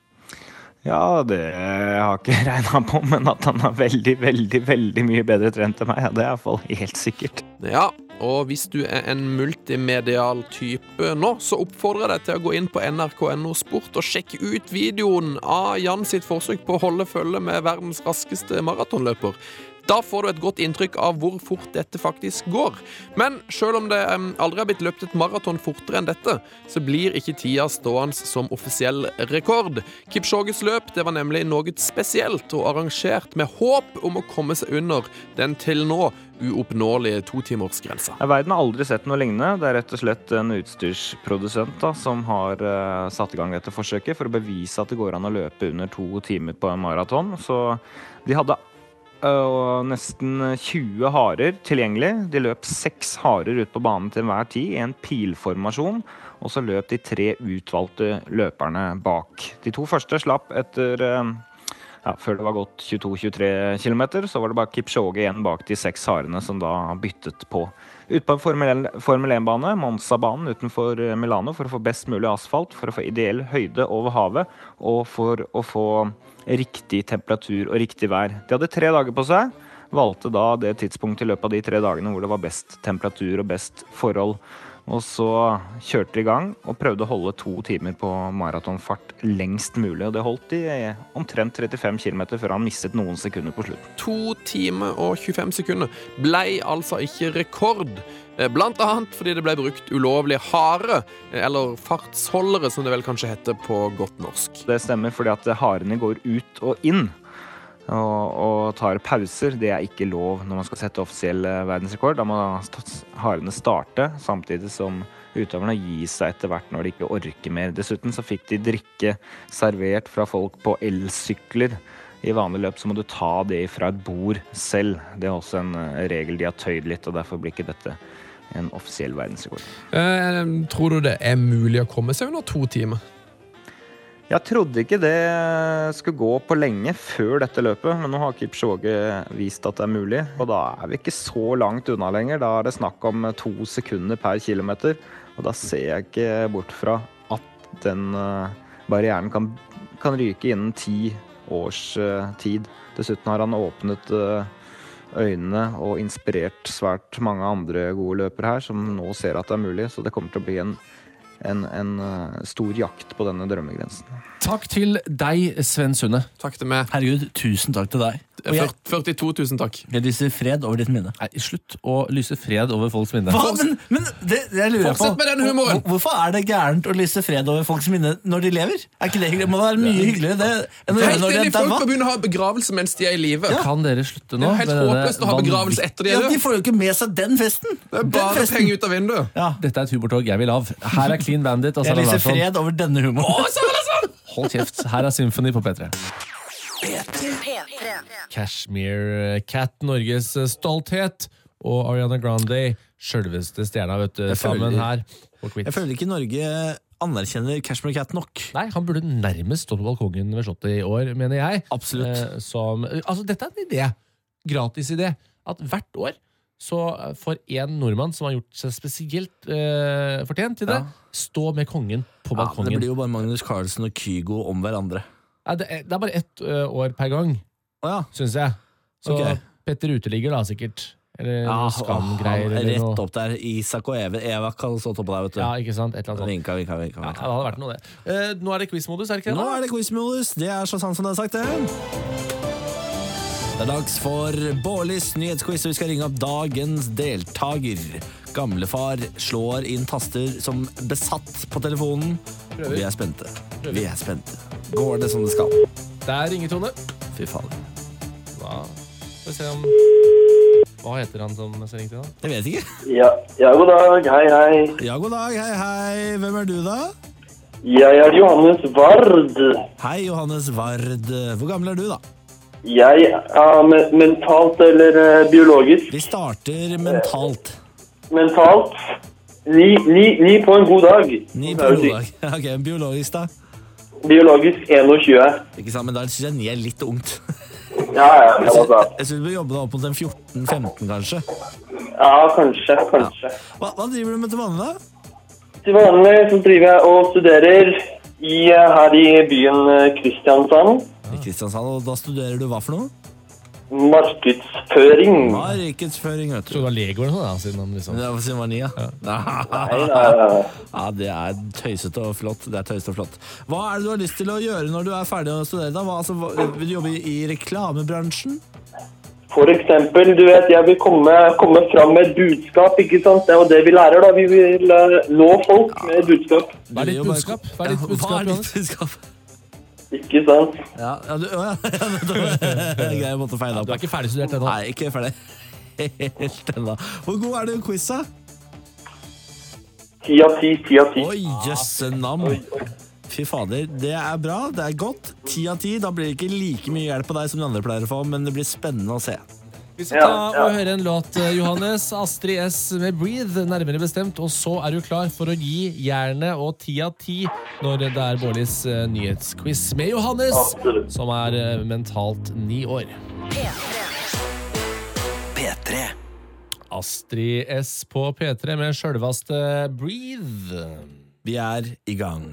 Ja, det har jeg ikke regnet på, men at han er veldig, veldig, veldig mye bedre trent enn meg, det er i hvert fall helt sikkert. Ja, og hvis du er en multimedial type nå, så oppfordrer jeg deg til å gå inn på N R K punktum N O Sport og sjekke ut videoen av Jan sitt forsøk på å holde følge med verdens raskeste maratonløper. Da får du et godt inntrykk av hvor fort dette faktisk går. Men selv om det aldri har blitt løpt et maraton fortere enn dette, så blir ikke tida stående som offisiell rekord. Kipchoges løp, det var nemlig noe spesielt og arrangert med håp om å komme seg under den til nå uoppnåelige to-timersgrensa. Verden har aldri sett noe lignende. Det er rett og slett en utstyrsprodusent da, som har uh, satt i gang dette forsøket for å bevise at det går an å løpe under to timer på en maraton. Så de hadde og nesten tjue harer tilgjengelig. De løp seks harer ut på banen til hver tid i en pilformasjon, og så løp de tre utvalgte løperne bak. De to første slapp etter, ja, før det var gått tjueto til tjuetre kilometer, så var det bare Kipchoge igjen bak de seks harene som da byttet på. Ut på en Formel én-bane, Monza-banen utenfor Milano, for å få best mulig asfalt, for å få ideell høyde over havet, og for å få riktig temperatur og riktig vær. De hadde tre dager på seg, valgte da det tidspunktet i løpet av de tre dagene hvor det var best temperatur og best forhold. Og så kjørte de i gang og prøvde å holde to timer på maratonfart lengst mulig. Og det holdt de omtrent trettifem kilometer før han mistet noen sekunder på slutten. To timer og tjuefem sekunder ble altså ikke rekord. Blant annet fordi det ble brukt ulovlige hare, eller fartsholdere, som det vel kanskje heter på godt norsk. Det stemmer, fordi at harene går ut og inn. Og, og tar pauser. Det er ikke lov når man skal sette offisiell verdensrekord. Da må harene starte, samtidig som utøverne gir seg etter hvert når de ikke orker mer. Dessuten så fikk de drikke servert fra folk på elsykler. I vanlig løp så må du ta det fra et bord selv. Det er også en regel de har tøyd litt, og derfor blir ikke dette en offisiell verdensrekord. Eh, tror du det er mulig å komme seg under to timer? Jeg trodde ikke det skulle gå på lenge før dette løpet, men nå har Kipchoge vist at det er mulig, og da er vi ikke så langt unna lenger. Da er det snakk om to sekunder per kilometer, og da ser jeg ikke bort fra at den barrieren kan, kan ryke innen ti års tid. Dessuten har han åpnet øynene og inspirert svært mange andre gode løpere her, som nå ser at det er mulig, så det kommer til å bli en En, en stor jakt på denne drømmegrensen. Takk til deg, Sven Sunde. Takk til meg. Herregud, tusen takk til deg. Jeg, førtito tusen takk. Jeg lyser fred over ditt minne. Nei, slutt å lyse fred over folks minne. Hva? Men, men det, det jeg lurer Fortsett på, med den humoren. Hvorfor er det gærent å lyse fred over folks minne når de lever? Er ikke det hyggelig? Det må være mye hyggeligere det enn å gjøre når de er folk daua. må begynne å ha begravelse mens de er i live. Ja. Kan dere slutte nå? Det er helt håpløst å ha begravelse etter de er ja, de får jo ikke med seg den festen. Det er bare penger ut av vinduet. Ja. Dette er et humortog jeg vil av. Her er Clean Bandit og Jeg Sara lyser Larsson. fred over denne humoren. Å, Sara Larsson! Hold kjeft. Her er Symphony på P tre. Cashmere Cat, Norges stolthet, og Ariana Grande, selveste stjerna, vet du, sammen her på Quiz. Jeg føler ikke Norge anerkjenner Cashmere Cat nok. Nei, han burde nærmest stå på balkongen ved Slottet i år, mener jeg. Absolutt. Eh, som, altså, dette er en idé, gratis idé, at hvert år så får en nordmann som har gjort seg spesielt eh, fortjent til det, ja. Stå med kongen på balkongen. Ja, det blir jo bare Magnus Carlsen og Kygo om hverandre. Ja, det, er, det er bare ett uh, år per gang, oh, ja. synes jeg. Så okay. Petter Uteligger da, sikkert. Eller ja, noe skamgreier. Rett noe. Opp der, Isak og Eve. Eva kan stå på deg, vet du. Ja, ikke sant? Et eller annet sånt. Vinka, vinka, vinka, vinka. Ja, det hadde vært noe det. Uh, nå er det quizmodus, er det ikke det? Nå er det quizmodus, det er så sant som det er sagt det. Det er dags for Bårlis nyhetsquiz, og vi skal ringe opp dagens deltager. Gamlefar slår inn taster som besatt på telefonen. Og vi er spente. Prøver. Vi er spente. Går det som det skal? Der ringer Tone. Fy faen. Hva? Skal vi se om... Hva heter han som skal ringe til da? Jeg vet ikke. Ja, ja, god dag. Hei, hei. Ja, god dag. Hei, hei. Hvem er du da? Jeg er Johannes Vard. Hei, Johannes Vard. Hvor gammel er du da? Jeg er mentalt eller uh, biologisk. Vi starter mentalt. Mentalt? Ni, ni, ni på en god dag. Ni på en god dag. Ok, biologisk da? Biologisk tjueen. Ikke sant, men da synes jeg ni er litt ungt. Ja, ja, ja. Jeg synes, jeg synes du bør jobbe deg opp mot en fjorten femten kanskje. Ja, kanskje, kanskje. Ja. Hva, hva driver du med til vanlig da? Til vanlig så driver jeg og studerer i, her i byen Kristiansand. I Kristiansand, og da studerer du hva for noe? Markedsføring. Markedsføring, vet du. Så du var Lego eller noe da, siden han liksom... Det var siden han var ni, ja. ja. Nei, nei, nei. Ja, det er tøysete og flott. Det er tøysete og flott. Hva er det du har lyst til å gjøre når du er ferdig å studere da? Hva, altså, vil du jobbe i reklamebransjen? For eksempel, du vet, jeg vil komme, komme fram med et budskap, ikke sant? Det er jo det vi lærer da. Vi vil nå folk med et budskap. Hva er ditt budskap? Hva er ditt budskap, Hva er ditt budskap? Ikke sant? Ja, ja, du, å, ja. Jeg måtte feile opp. Du er ikke ferdig studert ennå? Nei, ikke ferdig. Helt ennå. Hvor god er du i quiz da? Ti av ti, ti av ti. Oi, jøsse nam. Fy fader, det er bra, det er godt. Ti av ti, da blir det ikke like mye hjelp på deg som de andre pleier å få, men det blir spennende å se. Vi skal ta og høre en låt, Johannes. Astrid S med Breathe, nærmere bestemt. Og så er du klar for å gi jernet og ti av ti når det er Bårlis uh, nyhetsquiz med Johannes, Absolutt. Som er uh, mentalt ni år. P tre. Astrid S på P tre med selveste Breathe. Vi er i gang.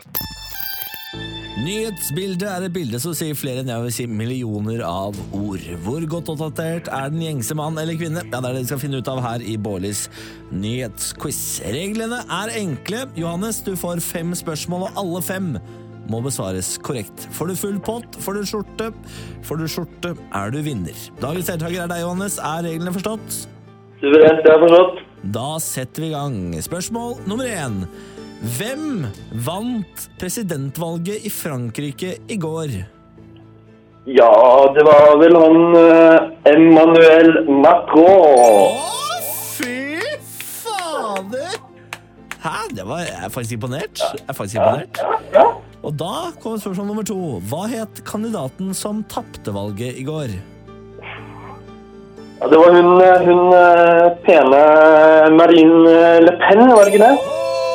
Nyhetsbildet er et bilde som sier flere enn jeg vil si millioner av ord. Hvor godt oppdatert er den gjengse mann eller kvinne? Ja, det er det vi skal finne ut av her i Bårlis nyhetsquiz. Reglene er enkle. Johannes, du får fem spørsmål, og alle fem må besvares korrekt. Får du full pott, får du skjorte. Får du skjorte, er du vinner. Dagens deltaker er deg, Johannes. Er reglene forstått? Suverent, det er forstått. Da setter vi i gang. Spørsmål nummer én. Hvem vant presidentvalget i Frankrike i går? Ja, det var vel han uh, Emmanuel Macron. Å, fy fader! Hæ? Det var, jeg er faktisk imponert. Jeg er faktisk imponert. Og da kommer spørsmål nummer to. Hva het kandidaten som tappte valget i går? Ja, det var hun, hun pene Marine Le Pen, var det ikke det?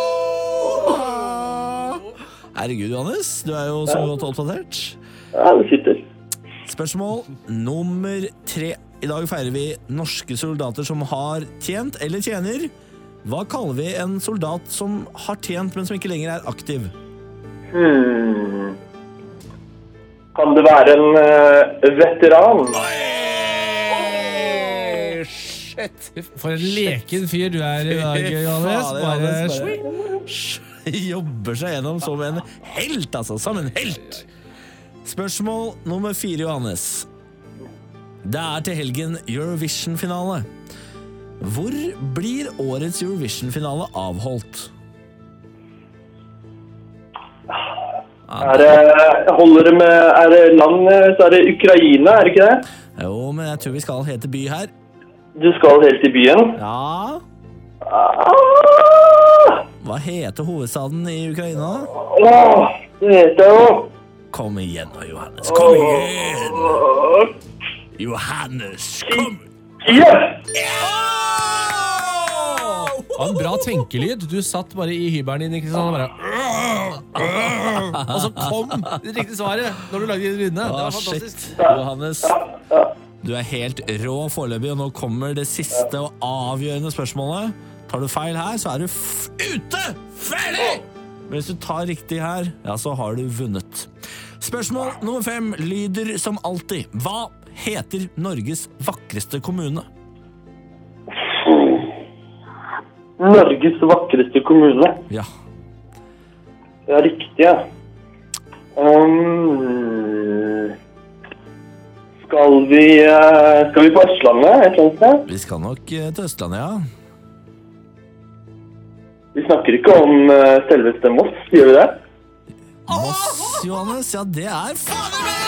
Herregud, Johannes, du er jo så godt oppdatert. Ja, det sitter. Spørsmål nummer tre. I dag feirer vi norske soldater som har tjent eller tjener. Hva kaller vi en soldat som har tjent, men som ikke lenger er aktiv? Hmm. Kan det være en uh, veteran? Oi, shit. For en leken fyr du er i dag, Johannes. Bare jobber seg gjennom som en helt, altså. Som en helt. Spørsmål nummer fire, Johannes. Det er til helgen Eurovision-finale. Hvor blir årets Eurovision-finale avholdt? Er det, holder det med, er det land, så er det Ukraina, er det ikke det? Jo, men jeg tror vi skal helt til by her. Du skal helt til byen? Ja. Hva heter hovedstaden i Ukraina? Åh, det vet jeg jo. Kom igjen nå, Johannes. Kom igjen! Johannes, kom! Yes! Det var en bra tenkelyd. Du satt bare i hybelen din, ikke sant? Bare... Og så kom det riktige svaret når du lagde de lydene. Det var fantastisk. Shit. Johannes, du er helt rå foreløpig, og nå kommer det siste og avgjørende spørsmålet. Tar du feil her, så er du f- ute! Ferdig! Men hvis du tar riktig her, ja, så har du vunnet. Spørsmål nummer fem lyder som alltid. Hva heter Norges vakreste kommune? Norges vakreste kommune? Ja. Ja, riktig, ja. Um, skal vi Skal vi på Østlandet et eller annet sted? Vi skal nok til Østlandet, ja. Vi snakker ikke om uh, selveste Moss, gjør vi det? Moss, Johannes, ja, det er fader meg!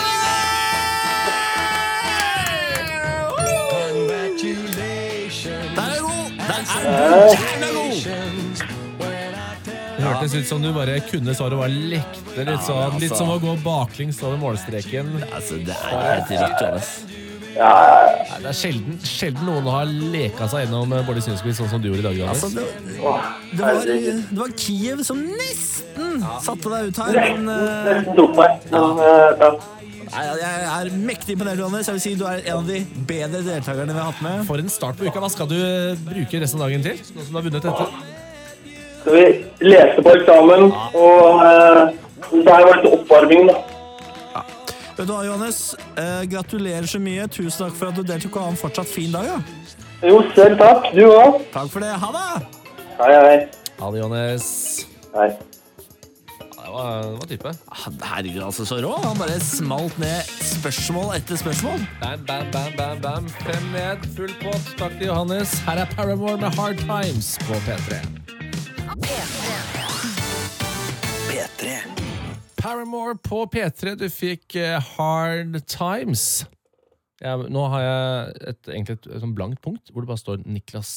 Der er god! Der er du god! Det hørtes ut som du bare kunne svaret og var lekte litt sånn, litt som å gå baklengs over målstreken. Altså, det er helt rett, Johannes. Ja, Nei, det er sjelden, sjelden noen har leka seg gjennom Bård Synsquiz sånn som du gjorde i dag, Johannes. Altså, det, det, var, det var Kiev som nesten satte deg ut her, men nesten tok meg. Ja. Nei, jeg er mektig på det, Johannes. Jeg vil si du er en av de bedre deltakerne vi har hatt med. For en start på uka. Hva skal du bruke resten av dagen til? Nå som du har vunnet dette. Skal vi lese på eksamen, og uh, det her var litt oppvarming, da. Vet du hva, Johannes? Eh, gratulerer så mye. Tusen takk for at du deltok, og ha en fortsatt fin dag, ja. Jo, selv takk. Du også. Takk for det. Ha det! Hei, hei. Ha det, Johannes. Hei. Det var, det var type. Herregud, altså så rå. Han bare smalt ned spørsmål etter spørsmål. Bam, bam, bam, bam, bam. Fem ned, full pott. Takk til Johannes. Her er Paramore med Hard Times på P tre. P tre. Paramore på P tre, du fikk uh, Hard Times. Ja, nå har jeg et, egentlig et, et, et blankt punkt, hvor det bare står Niklas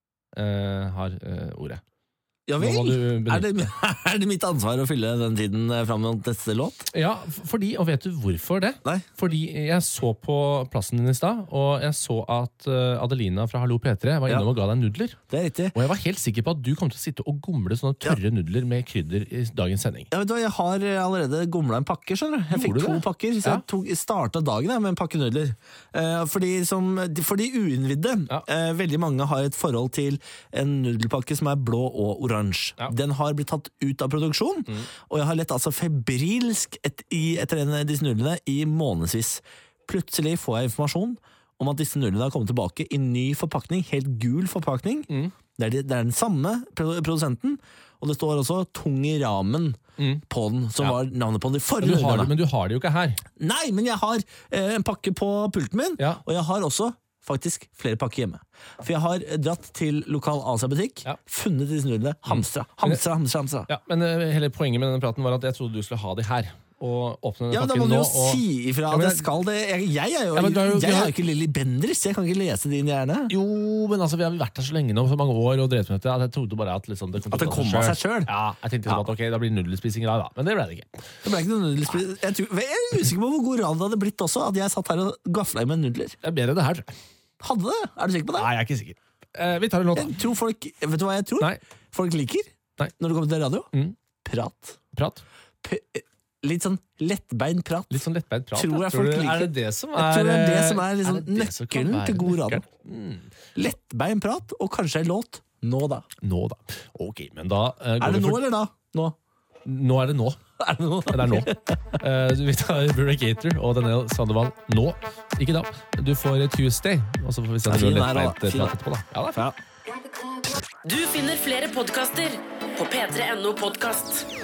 uh, har uh, ordet. Ja vel, er det, er det mitt ansvar å fylle den tiden frem mot neste låt? Ja, fordi, og vet du hvorfor det? Nei. Fordi jeg så på plassen din i sted, og jeg så at uh, Adelina fra Hallo P tre var innom ja. og ga deg nudler. Det er riktig. Og jeg var helt sikker på at du kom til å sitte og gomle sånne tørre ja. nudler med krydder i dagens sending. Ja, vet du hva, jeg har allerede gomlet en pakke, skjønner du. Jeg fikk to pakker, så jeg tok, startet dagen med en pakke nudler. Uh, fordi, som, for de uinnvidde, ja. uh, veldig mange har et forhold til en nudelpakke som er blå og oransje. Ja. Den har blitt tatt ut av produksjon, mm. og jeg har lett altså febrilsk et, i, etter en av disse nudlene i månedsvis. Plutselig får jeg informasjon om at disse nudlene har kommet tilbake i ny forpakning, helt gul forpakning. Mm. Det, er de, det er den samme produsenten, og det står også Tung i ramen mm. på den, som ja. var navnet på den de forrige men, har, men du har det jo ikke her. Nei, men jeg har eh, en pakke på pulten min, ja. og jeg har også faktisk flere pakker hjemme. For jeg har dratt til lokal Asia-butikk, ja. funnet disse nudlene, hamstra, hamstra, hamstra, hamstra. Ja, men uh, hele poenget med denne praten var at jeg trodde du skulle ha de her. Og åpne den ja, pakken nå. Ja, da må du jo og... si ifra at jeg skal det. Jeg, jeg er jo, ja, jo, jeg er jo ikke Lilly Bendriss, jeg kan ikke lese din hjerne. Jo, men altså, vi har vært her så lenge nå, så mange år, og drevet med dette, at jeg trodde bare at liksom, det kom, at det kom av seg selv. Ja, jeg tenkte ja. at ok, da blir nudelspising i dag da, men det ble det ikke. Det ble ikke noe nudelspising. Jeg, tror, jeg er usikker på hvor god rad det hadde blitt også, at jeg satt her og gafla i med nudler. Det er bedre det her, tror jeg. Hadde det? Er du sikker på det? Nei, jeg er ikke sikker. Eh, vi tar en låt da. Jeg tror folk, vet du hva jeg tror? Nei. Folk liker, Nei. når det kommer til radio, mm. prat. Prat? P litt sånn lettbeint prat. Litt sånn lettbeint prat, tror jeg tror folk du, liker. Er det det som er... Jeg tror det er det som er, liksom, er det det nøkkelen til god radio. Mm. Lettbeint prat, og kanskje en låt. Nå da. Nå da. Ok, men da... Uh, er det nå for... eller da? Nå. Nå er det nå. Er det nå? Det er nå. Uh, vi tar Burricator og Daniel Sandoval nå. Ikke da. Du får Tuesday, og så får vi se om du har lettbeint prat etterpå da. Ja, det er fint. Du finner flere podcaster på p tre punktum no podcast.